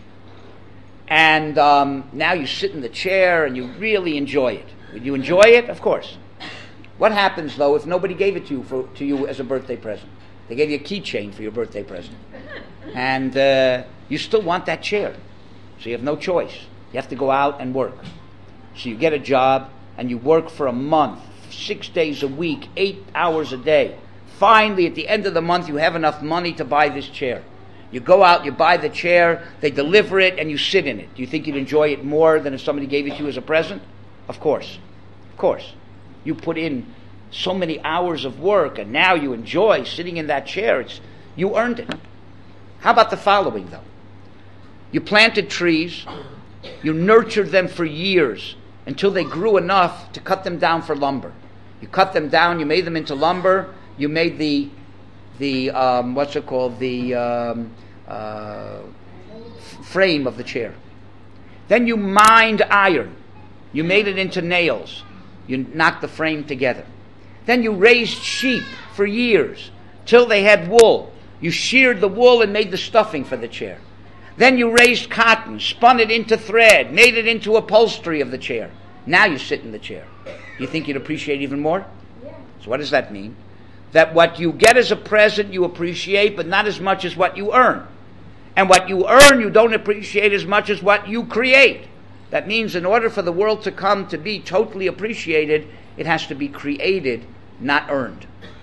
And um, now you sit in the chair and you really enjoy it. Would you enjoy it? Of course. What happens, though, if nobody gave it to you, for, to you as a birthday present? They gave you a keychain for your birthday present. And uh, you still want that chair. So you have no choice. You have to go out and work. So you get a job and you work for a month, six days a week, eight hours a day. Finally, at the end of the month, you have enough money to buy this chair. You go out, you buy the chair, they deliver it, and you sit in it. Do you think you'd enjoy it more than if somebody gave it to you as a present? Of course. Of course. You put in so many hours of work, and now you enjoy sitting in that chair. It's, you earned it. How about the following, though? You planted trees, you nurtured them for years until they grew enough to cut them down for lumber. You cut them down, you made them into lumber, you made the, the um, what's it called, the um, uh, f- frame of the chair. Then you mined iron. You made it into nails. You knocked the frame together. Then you raised sheep for years till they had wool. You sheared the wool and made the stuffing for the chair. Then you raised cotton, spun it into thread, made it into upholstery of the chair. Now you sit in the chair. Do you think you'd appreciate even more? Yeah. So what does that mean? That what you get as a present you appreciate, but not as much as what you earn. And what you earn you don't appreciate as much as what you create. That means in order for the world to come to be totally appreciated, it has to be created, not earned.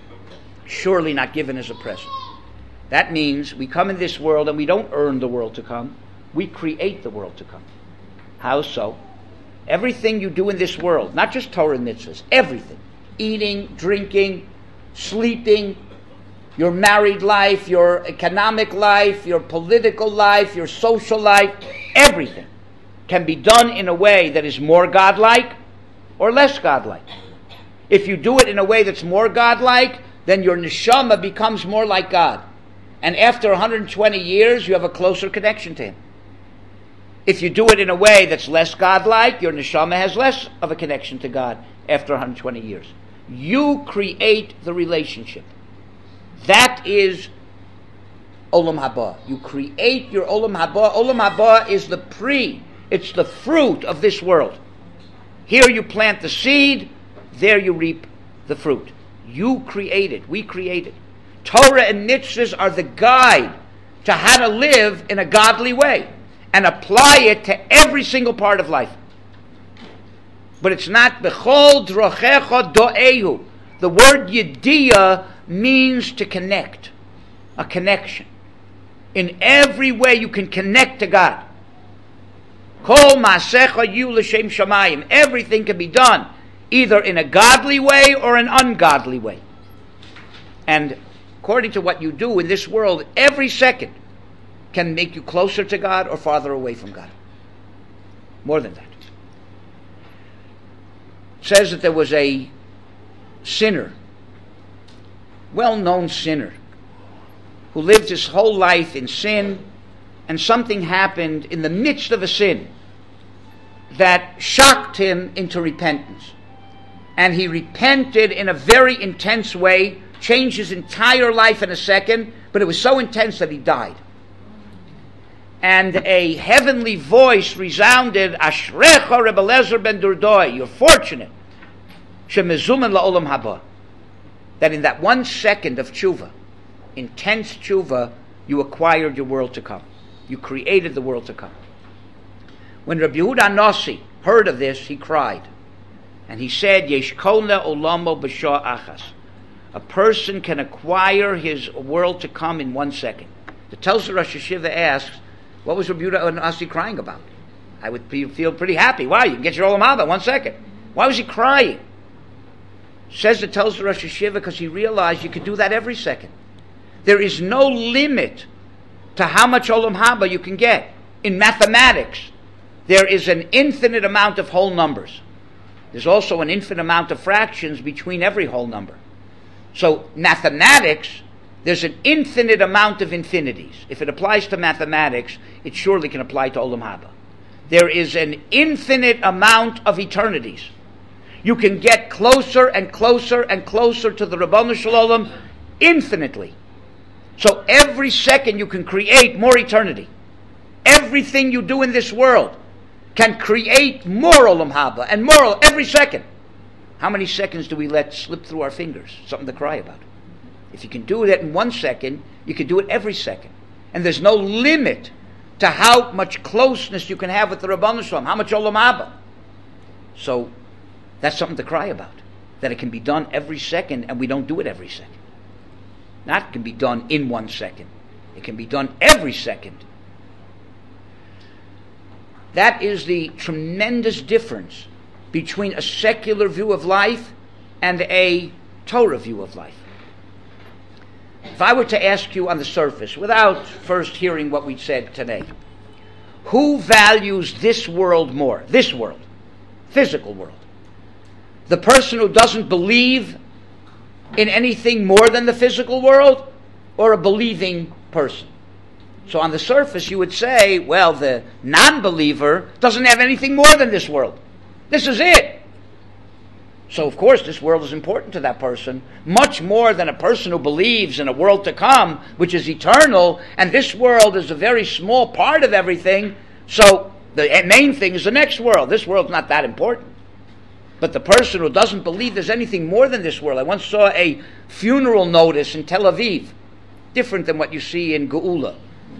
Surely not given as a present. That means we come in this world and we don't earn the world to come. We create the world to come. How so? Everything you do in this world, not just Torah and mitzvahs, everything. Eating, drinking, sleeping, your married life, your economic life, your political life, your social life, everything can be done in a way that is more godlike or less godlike. If you do it in a way that's more godlike, then your neshama becomes more like God. And after one hundred twenty years, you have a closer connection to Him. If you do it in a way that's less godlike, your neshama has less of a connection to God after one hundred twenty years. You create the relationship. That is Olam Haba. You create your Olam Haba. Olam Haba is the pre, it's the fruit of this world. Here you plant the seed, there you reap the fruit. You create it. We create it. Torah and mitzvahs are the guide to how to live in a godly way and apply it to every single part of life. But it's not bechol drochecha do'ehu. The word yediyah means to connect, a connection. In every way you can connect to God. Kol ma'asecha yu l'shem shamayim. Everything can be done either in a godly way or an ungodly way. And according to what you do in this world, every second can make you closer to God or farther away from God. More than that. It says that there was a sinner, well-known sinner, who lived his whole life in sin, and something happened in the midst of a sin that shocked him into repentance. And he repented in a very intense way, changed his entire life in a second, but it was so intense that he died. And a heavenly voice resounded, Ashrecha Rebbe Eliezer ben Durdoi, you're fortunate, shemezumen la'olam haba, that in that one second of tshuva, intense tshuva, you acquired your world to come. You created the world to come. When Rabbi Yehuda Nossi heard of this, he cried. And he said, Yesh kolna olamo b'shah achas. A person can acquire his world to come in one second. The Telzer Rosh Hashiva asks, what was Rabbi Yehuda Anasi crying about? I would be, feel pretty happy. Why? You can get your Olam Haba in one second. Why was he crying? Says the Telzer Rosh Hashiva because he realized you could do that every second. There is no limit to how much Olam Haba you can get. In mathematics, there is an infinite amount of whole numbers. There's also an infinite amount of fractions between every whole number. So mathematics, there's an infinite amount of infinities. If it applies to mathematics, it surely can apply to Olam Haba. There is an infinite amount of eternities. You can get closer and closer and closer to the Rabbanu Shalom infinitely. So every second you can create more eternity. Everything you do in this world can create more Olam Haba and more every second. How many seconds do we let slip through our fingers? Something to cry about. If you can do it in one second, you can do it every second. And there's no limit to how much closeness you can have with the Rabbanu Shalom, how much Olam Haba. So that's something to cry about. That it can be done every second and we don't do it every second. Not can be done in one second. It can be done every second. That is the tremendous difference between a secular view of life and a Torah view of life. If I were to ask you on the surface, without first hearing what we said today, who values this world more? This world, physical world. The person who doesn't believe in anything more than the physical world, or a believing person? So on the surface you would say, well, the non-believer doesn't have anything more than this world. This is it. So of course this world is important to that person, much more than a person who believes in a world to come, which is eternal, and this world is a very small part of everything, so the main thing is the next world. This world's not that important. But the person who doesn't believe there's anything more than this world. I once saw a funeral notice in Tel Aviv, different than what you see in Geula.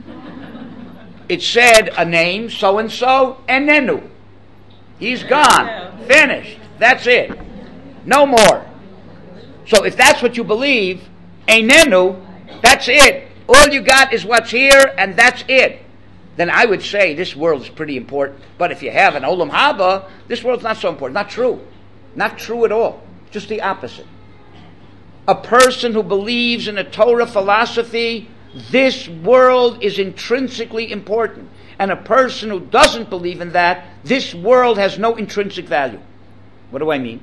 It said a name, so-and-so, Enenu. He's gone. Finished. That's it. No more. So if that's what you believe, Enenu, that's it. All you got is what's here, and that's it. Then I would say this world is pretty important. But if you have an Olam Haba, this world's not so important. Not true. Not true at all. Just the opposite. A person who believes in a Torah philosophy, this world is intrinsically important. And a person who doesn't believe in that, this world has no intrinsic value. What do I mean?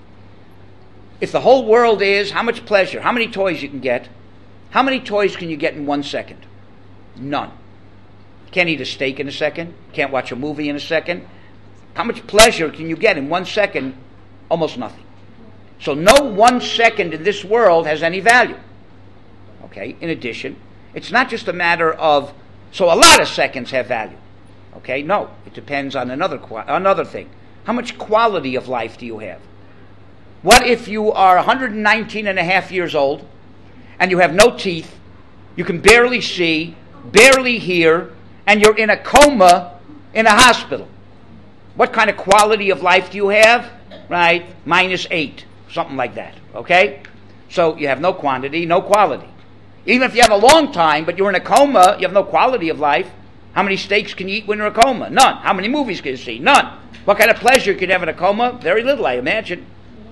If the whole world is how much pleasure, how many toys you can get, how many toys can you get in one second? None. Can't eat a steak in a second. Can't watch a movie in a second. How much pleasure can you get in one second? Almost nothing. So no one second in this world has any value. Okay, in addition, it's not just a matter of, so a lot of seconds have value. Okay, no, it depends on another another thing. How much quality of life do you have? What if you are one hundred nineteen and a half years old and you have no teeth, you can barely see, barely hear, and you're in a coma in a hospital? What kind of quality of life do you have? Right? Minus eight, something like that. Okay? So you have no quantity, no quality. Even if you have a long time, but you're in a coma, you have no quality of life. How many steaks can you eat when you're in a coma? None. How many movies can you see? None. What kind of pleasure can you have in a coma? Very little, I imagine.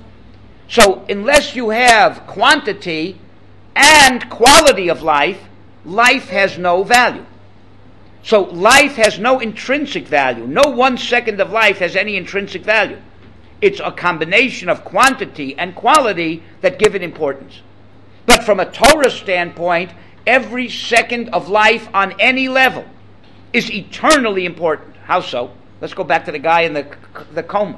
So unless you have quantity and quality of life, life has no value. So life has no intrinsic value. No one second of life has any intrinsic value. It's a combination of quantity and quality that give it importance. But from a Torah standpoint, every second of life on any level is eternally important. How so? Let's go back to the guy in the, the coma.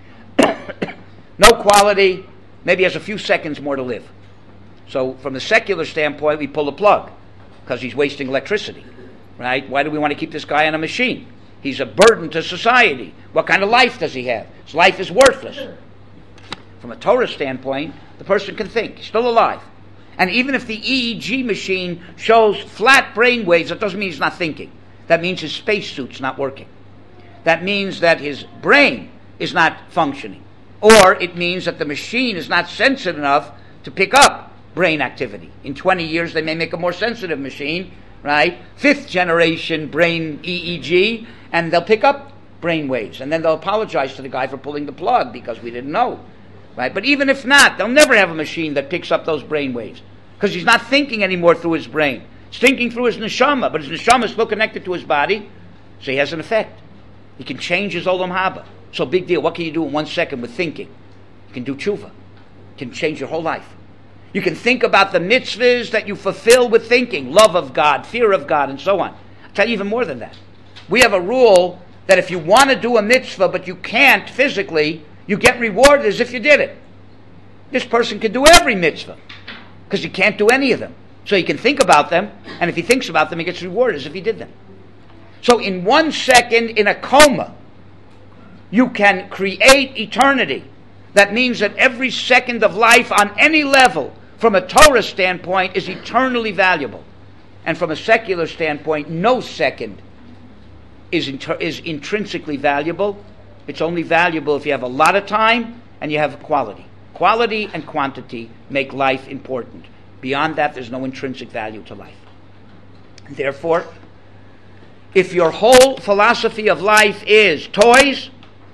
No quality, maybe has a few seconds more to live. So from the secular standpoint, we pull the plug because he's wasting electricity. Right? Why do we want to keep this guy on a machine? He's a burden to society. What kind of life does he have? His life is worthless. From a Torah standpoint, the person can think. He's still alive. And even if the E E G machine shows flat brain waves, that doesn't mean he's not thinking. That means his spacesuit's not working. That means that his brain is not functioning. Or it means that the machine is not sensitive enough to pick up brain activity. In twenty years, they may make a more sensitive machine, right? Fifth generation brain E E G, and they'll pick up brain waves. And then they'll apologize to the guy for pulling the plug because we didn't know, right? But even if not, they'll never have a machine that picks up those brain waves because he's not thinking anymore through his brain. He's thinking through his neshama, but his neshama is still connected to his body, so he has an effect. He can change his olam haba. So big deal. What can you do in one second with thinking? You can do tshuva. You can change your whole life. You can think about the mitzvahs that you fulfill with thinking, love of God, fear of God, and so on. I'll tell you even more than that. We have a rule that if you want to do a mitzvah but you can't physically, you get rewarded as if you did it. This person can do every mitzvah because he can't do any of them. So he can think about them, and if he thinks about them, he gets rewarded as if he did them. So in one second, in a coma, you can create eternity. That means that every second of life on any level, from a Torah standpoint, is eternally valuable. And from a secular standpoint, no second is, inter- is intrinsically valuable. It's only valuable if you have a lot of time and you have quality. Quality and quantity make life important. Beyond that, there's no intrinsic value to life. And therefore, if your whole philosophy of life is toys,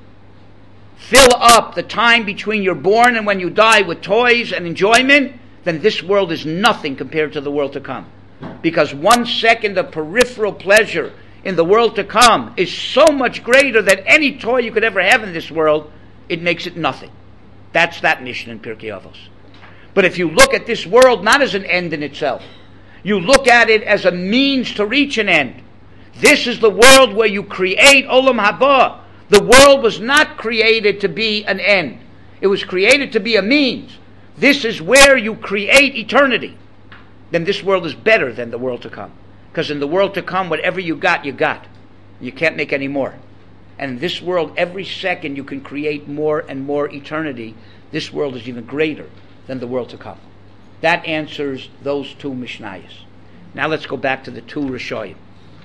fill up the time between you're born and when you die with toys and enjoyment, then this world is nothing compared to the world to come. Because one second of peripheral pleasure in the world to come is so much greater than any toy you could ever have in this world, it makes it nothing. That's that mission in Pirkei Avos. But if you look at this world not as an end in itself, you look at it as a means to reach an end. This is the world where you create Olam Haba. The world was not created to be an end. It was created to be a means. This is where you create eternity. Then this world is better than the world to come. Because in the world to come, whatever you got, you got. You can't make any more. And in this world, every second you can create more and more eternity. This world is even greater than the world to come. That answers those two Mishnayos. Now let's go back to the two Rishoyim.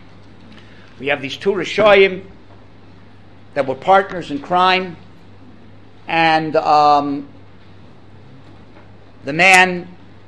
We have these two Rishoyim that were partners in crime, and um, the man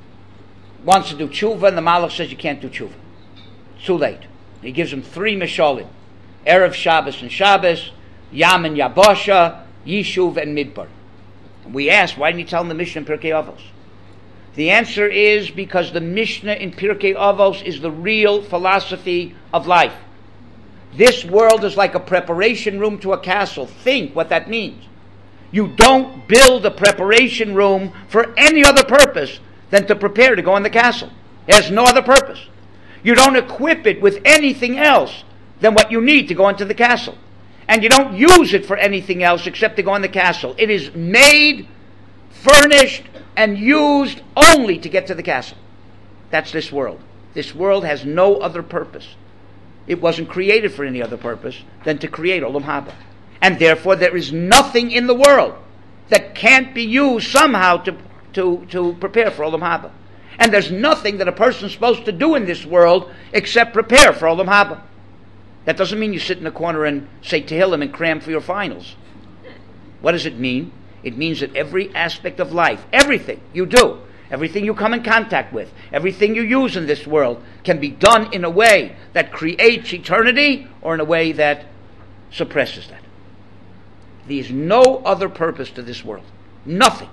wants to do tshuva, and the Malach says you can't do tshuva. It's too late. He gives him three Mishalim: Erev Shabbos and Shabbos, Yam and Yabosha, Yishuv and Midbar. And we asked, why didn't he tell him the Mishnah in Pirkei Avos? The answer is because the Mishnah in Pirkei Avos is the real philosophy of life. This world is like a preparation room to a castle. Think what that means. You don't build a preparation room for any other purpose than to prepare to go in the castle. It has no other purpose. You don't equip it with anything else than what you need to go into the castle. And you don't use it for anything else except to go in the castle. It is made, furnished, and used only to get to the castle. That's this world. This world has no other purpose. It wasn't created for any other purpose than to create Olam Haba. And therefore there is nothing in the world that can't be used somehow to, to, to prepare for Olam Haba. And there's nothing that a person's supposed to do in this world except prepare for Olam Haba. That doesn't mean you sit in a corner and say Tehillim and cram for your finals. What does it mean? It means that every aspect of life, everything you do, everything you come in contact with, everything you use in this world can be done in a way that creates eternity or in a way that suppresses that. There is no other purpose to this world. Nothing.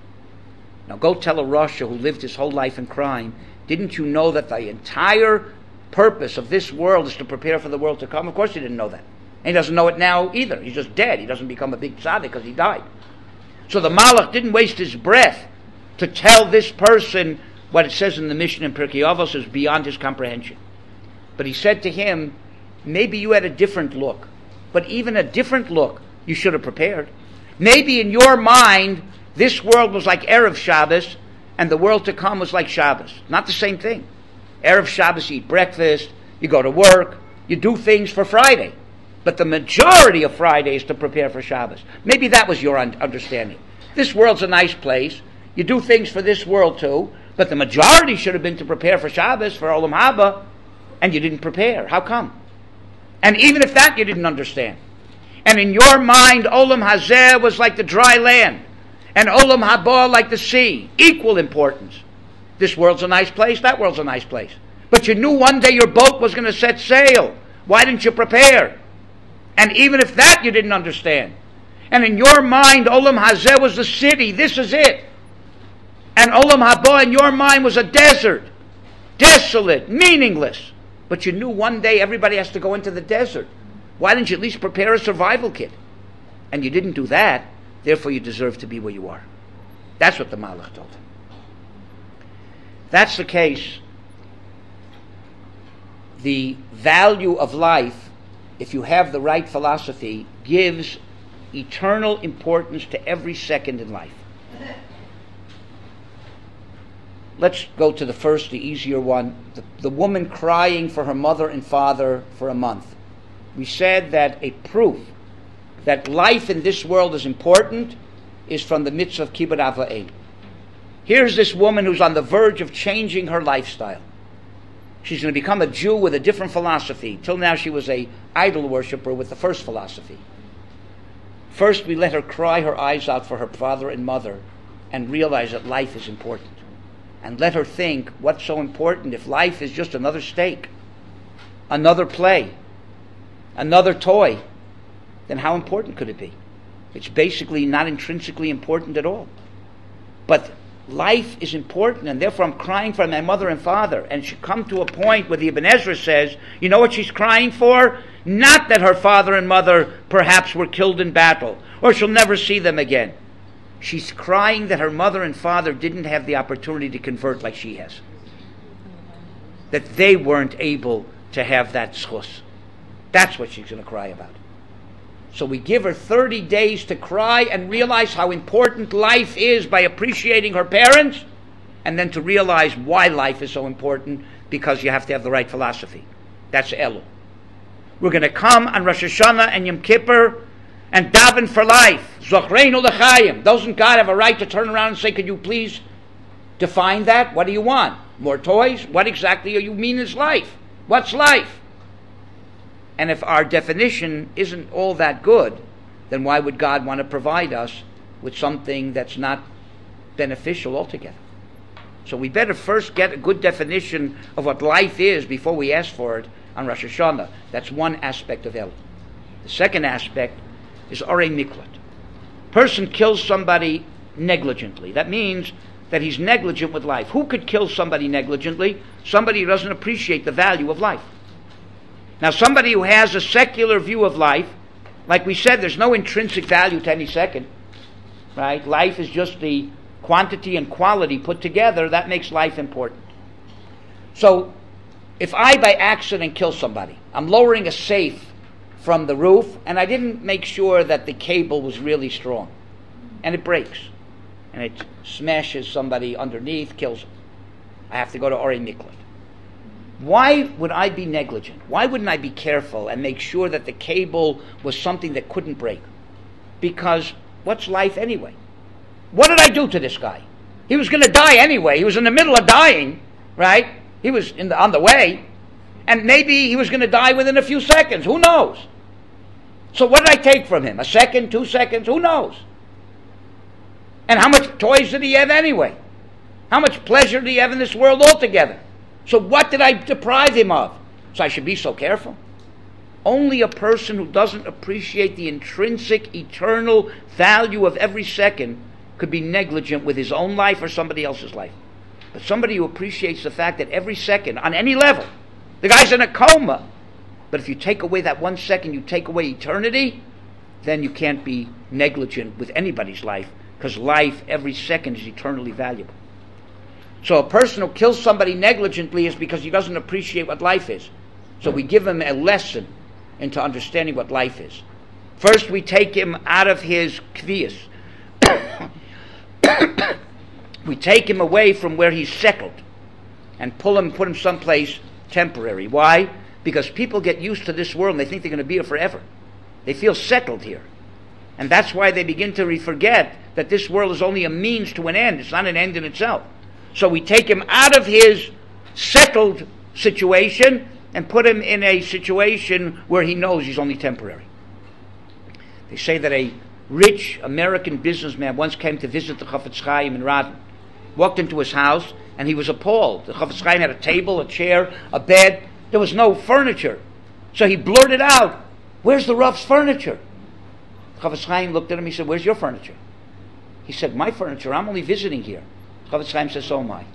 Now go tell a Rasha who lived his whole life in crime, didn't you know that the entire purpose of this world is to prepare for the world to come? Of course he didn't know that. And he doesn't know it now either. He's just dead. He doesn't become a big tzaddik because he died. So the Malach didn't waste his breath to tell this person what it says in the Mishnah in Pirkei Avos is beyond his comprehension. But he said to him, maybe you had a different look. But even a different look, you should have prepared. Maybe in your mind, this world was like Erev Shabbos, and the world to come was like Shabbos. Not the same thing. Erev Shabbos, you eat breakfast, you go to work, you do things for Friday. But the majority of Friday is to prepare for Shabbos. Maybe that was your un- understanding. This world's a nice place. You do things for this world too, but the majority should have been to prepare for Shabbos, for Olam Haba, and you didn't prepare. How come? And even if that you didn't understand. And in your mind, Olam Hazeh was like the dry land, and Olam Haba like the sea. Equal importance. This world's a nice place, that world's a nice place. But you knew one day your boat was going to set sail. Why didn't you prepare? And even if that you didn't understand. And in your mind, Olam Hazeh was the city. This is it. And Olam Haba in your mind was a desert. Desolate, meaningless. But you knew one day everybody has to go into the desert. Why didn't you at least prepare a survival kit? And you didn't do that. Therefore, you deserve to be where you are. That's what the Malach told him. That's the case. The value of life, if you have the right philosophy, gives eternal importance to every second in life. Let's go to the first, the easier one. The, the woman crying for her mother and father for a month. We said that a proof that life in this world is important is from the mitzvah of Kibbud Av Va'em. Here's this woman who's on the verge of changing her lifestyle. She's going to become a Jew with a different philosophy. Till now she was a idol worshiper with the first philosophy. First we let her cry her eyes out for her father and mother and realize that life is important. And let her think, what's so important if life is just another steak, another play, another toy, then how important could it be? It's basically not intrinsically important at all. But life is important, and therefore I'm crying for my mother and father. And she come to a point where the Ibn Ezra says, you know what she's crying for? Not that her father and mother perhaps were killed in battle, or she'll never see them again. She's crying that her mother and father didn't have the opportunity to convert like she has. That they weren't able to have that zchus. That's what she's going to cry about. So we give her thirty days to cry and realize how important life is by appreciating her parents, and then to realize why life is so important, because you have to have the right philosophy. That's Elul. We're going to come on Rosh Hashanah and Yom Kippur and daven for life. Zochreinu l'chaim. Doesn't God have a right to turn around and say, could you please define that? What do you want? More toys? What exactly do you mean is life? What's life? And if our definition isn't all that good, then why would God want to provide us with something that's not beneficial altogether? So we better first get a good definition of what life is before we ask for it on Rosh Hashanah. That's one aspect of Elul. The second aspect is Orei Miklat. Person kills somebody negligently. That means that he's negligent with life. Who could kill somebody negligently? Somebody who doesn't appreciate the value of life. Now, somebody who has a secular view of life, like we said, there's no intrinsic value to any second, right? Life is just the quantity and quality put together. That makes life important. So, if I, by accident, kill somebody, I'm lowering a safe from the roof, and I didn't make sure that the cable was really strong, and it breaks, and it smashes somebody underneath, kills them. I have to go to Orei Miklat. Why would I be negligent? Why wouldn't I be careful and make sure that the cable was something that couldn't break? Because what's life anyway? What did I do to this guy? He was going to die anyway. He was in the middle of dying, right? He was in the, on the way. And maybe he was going to die within a few seconds. Who knows? So what did I take from him? A second, two seconds? Who knows? And how much toys did he have anyway? How much pleasure did he have in this world altogether? So what did I deprive him of? So I should be so careful? Only a person who doesn't appreciate the intrinsic, eternal value of every second could be negligent with his own life or somebody else's life. But somebody who appreciates the fact that every second, on any level, the guy's in a coma, but if you take away that one second, you take away eternity, then you can't be negligent with anybody's life, because life, every second, is eternally valuable. So a person who kills somebody negligently is because he doesn't appreciate what life is. So we give him a lesson into understanding what life is. First, we take him out of his kvias. We take him away from where he's settled and pull him, put him someplace temporary. Why? Because people get used to this world and they think they're going to be here forever. They feel settled here. And that's why they begin to forget that this world is only a means to an end. It's not an end in itself. So we take him out of his settled situation and put him in a situation where he knows he's only temporary. They say that a rich American businessman once came to visit the Chafetz Chaim in Radin. Walked into his house, and he was appalled. The Chafetz Chaim had a table, a chair, a bed. There was no furniture. So he blurted out, "Where's the Rav's furniture?" The Chafetz Chaim looked at him. He said, "Where's your furniture?" He said, "My furniture? I'm only visiting here." The Chafetz Chaim says, "So am I."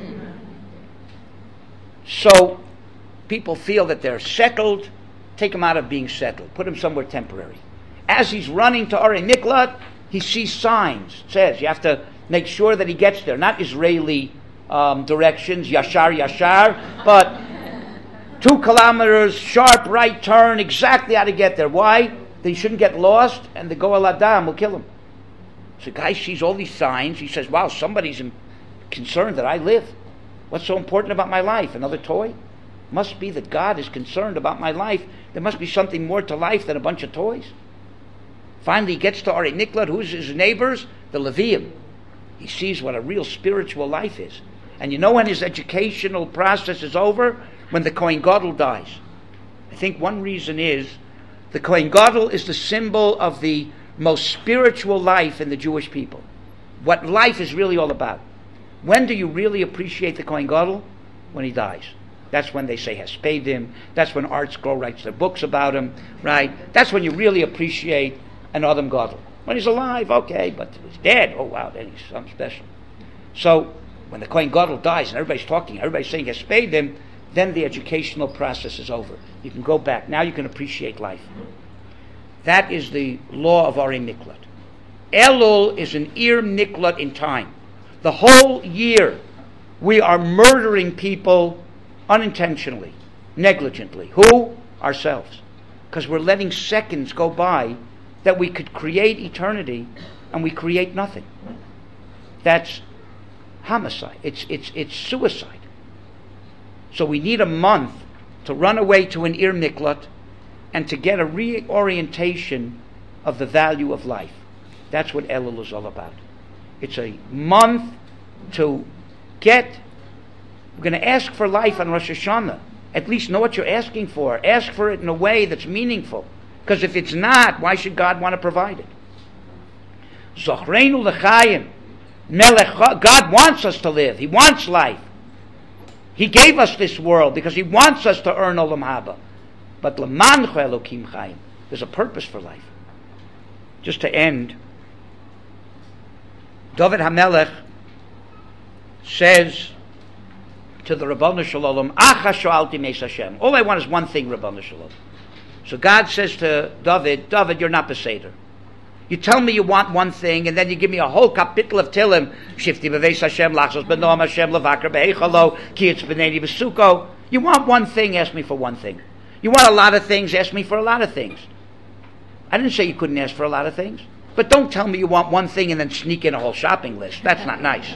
So people feel that they're settled. Take them out of being settled. Put them somewhere temporary. As he's running to Arei Miklat, he sees signs. It says you have to make sure that he gets there. Not Israeli um, directions, Yashar, Yashar, but two kilometers, sharp right turn, exactly how to get there. Why? They shouldn't get lost, and the Goel Adam will kill him. So the guy sees all these signs. He says, "Wow, somebody's concerned that I live. What's so important about my life? Another toy? Must be that God is concerned about my life. There must be something more to life than a bunch of toys." Finally, he gets to Arei Miklat. Who's his neighbors? The Levium. He sees what a real spiritual life is. And you know when his educational process is over? When the Kohen Gadol dies. I think one reason is the Kohen Gadol is the symbol of the most spiritual life in the Jewish people. What life is really all about. When do you really appreciate the Kohen Gadol? When he dies. That's when they say Hespedim. That's when Art Scroll writes their books about him, right? That's when you really appreciate an Adam Gadol. When he's alive, okay, but he's dead. Oh wow, then he's something special. So when the Kohen Gadol dies and everybody's talking, everybody's saying Hespedim, then the educational process is over. You can go back. Now you can appreciate life. That is the law of Arei Miklat. Elul is an Ir Miklat in time. The whole year we are murdering people unintentionally, negligently. Who? Ourselves. Because we're letting seconds go by that we could create eternity and we create nothing. That's homicide. It's, it's, it's suicide. So we need a month to run away to an Ir Miklat and to get a reorientation of the value of life. That's what Elul is all about. It's a month to get, we're going to ask for life on Rosh Hashanah. At least know what you're asking for. Ask for it in a way that's meaningful. Because if it's not, why should God want to provide it? Zochreinu l'chayim. God wants us to live. He wants life. He gave us this world because He wants us to earn Olam Haba. But l'mancho Elokim chayim. There's a purpose for life. Just to end, David HaMelech says to the Rabbanu Shalom, Acha sho'alti meis Hashem. All I want is one thing, Rabbanu Shalom. So God says to David, David, you're not Beseder. You tell me you want one thing, and then you give me a whole kapitel of Tilim. Shifti b'veis Hashem, lachzos b'noam Hashem, levakar b'eichalo, ki it's b'nei b'suko. You want one thing, ask me for one thing. You want a lot of things, ask me for a lot of things. I didn't say you couldn't ask for a lot of things. But don't tell me you want one thing and then sneak in a whole shopping list. That's not nice.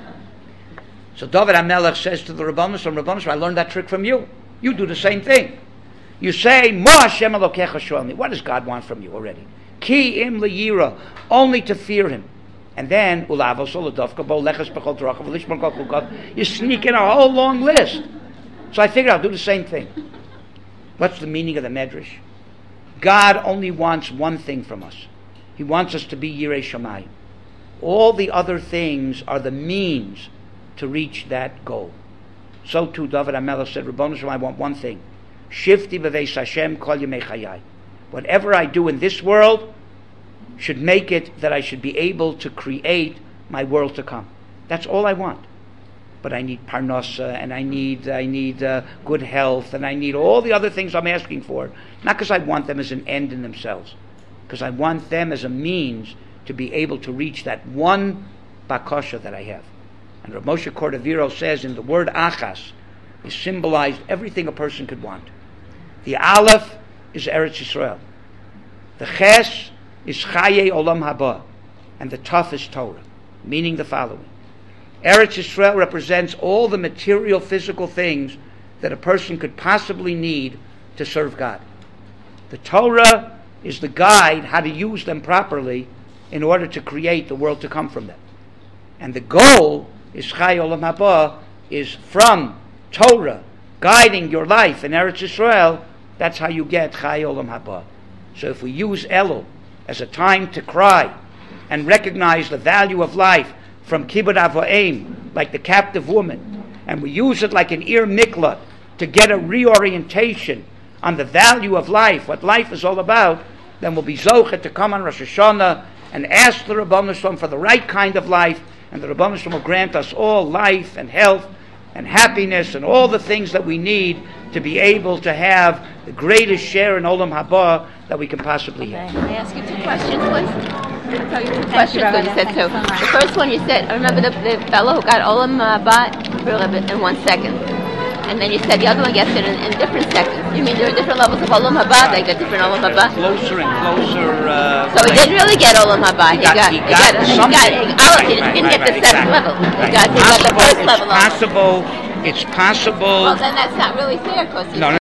So David HaMelech says to the Rabbanos, from Rabbanos, I learned that trick from you. You do the same thing. You say, Mo Hashem Elokecha sho'alni. What does God want from you already? Ki im liyira, only to fear Him. And then, Ulavos oladovka bo lechas b'chol terachav v'lishmor kol chukot. You sneak in a whole long list. So I figured I'll do the same thing. What's the meaning of the Medrash? God only wants one thing from us. He wants us to be Yirei Shamayim. All the other things are the means to reach that goal. So too David HaMelech said, Rabbanu Shalom, I want one thing. Shifti b'veis Hashem kol yemei chayai. Whatever I do in this world should make it that I should be able to create my world to come. That's all I want. But I need parnasa, and I need I need uh, good health, and I need all the other things I'm asking for. Not because I want them as an end in themselves, because I want them as a means to be able to reach that one bakasha that I have. And Rav Moshe Cordovero says in the word achas is symbolized everything a person could want. The aleph is Eretz Yisrael. The ches is Chaye Olam Haba. And the taf is Torah, meaning the following. Eretz Yisrael represents all the material, physical things that a person could possibly need to serve God. The Torah is the guide how to use them properly in order to create the world to come from them. And the goal is Chai Olam Haba, is from Torah guiding your life in Eretz Yisrael. That's how you get Chai Olam Haba. So if we use Elul as a time to cry and recognize the value of life from Kibbud Avoim, like the captive woman, and we use it like an ir mikla to get a reorientation on the value of life, what life is all about, then we'll be zochet to come on Rosh Hashanah and ask the Ribbono Shel Olam for the right kind of life, and the Ribbono Shel Olam will grant us all life and health and happiness and all the things that we need to be able to have the greatest share in Olam Haba that we can possibly Okay. have. Can I ask you two questions, please? I'll tell you two Thank questions you, because you said Rebbe. two. Thank you so much. The first one you said, I remember the, the fellow who got Olam Haba for a little bit in one second. And then you said the other one gets it in, in different seconds. You mean there are different levels of Olam Haba? They get different Olam Haba? Closer and closer. Uh, So he didn't really get Olam Haba. He, He got- got, he he got got, he got, something. he got, Right, he right, didn't right, get the right, seventh exactly. level. He Right. got, he got the Possible, first it's level. Olam Haba. possible. It's possible. Well, then that's not really fair because No,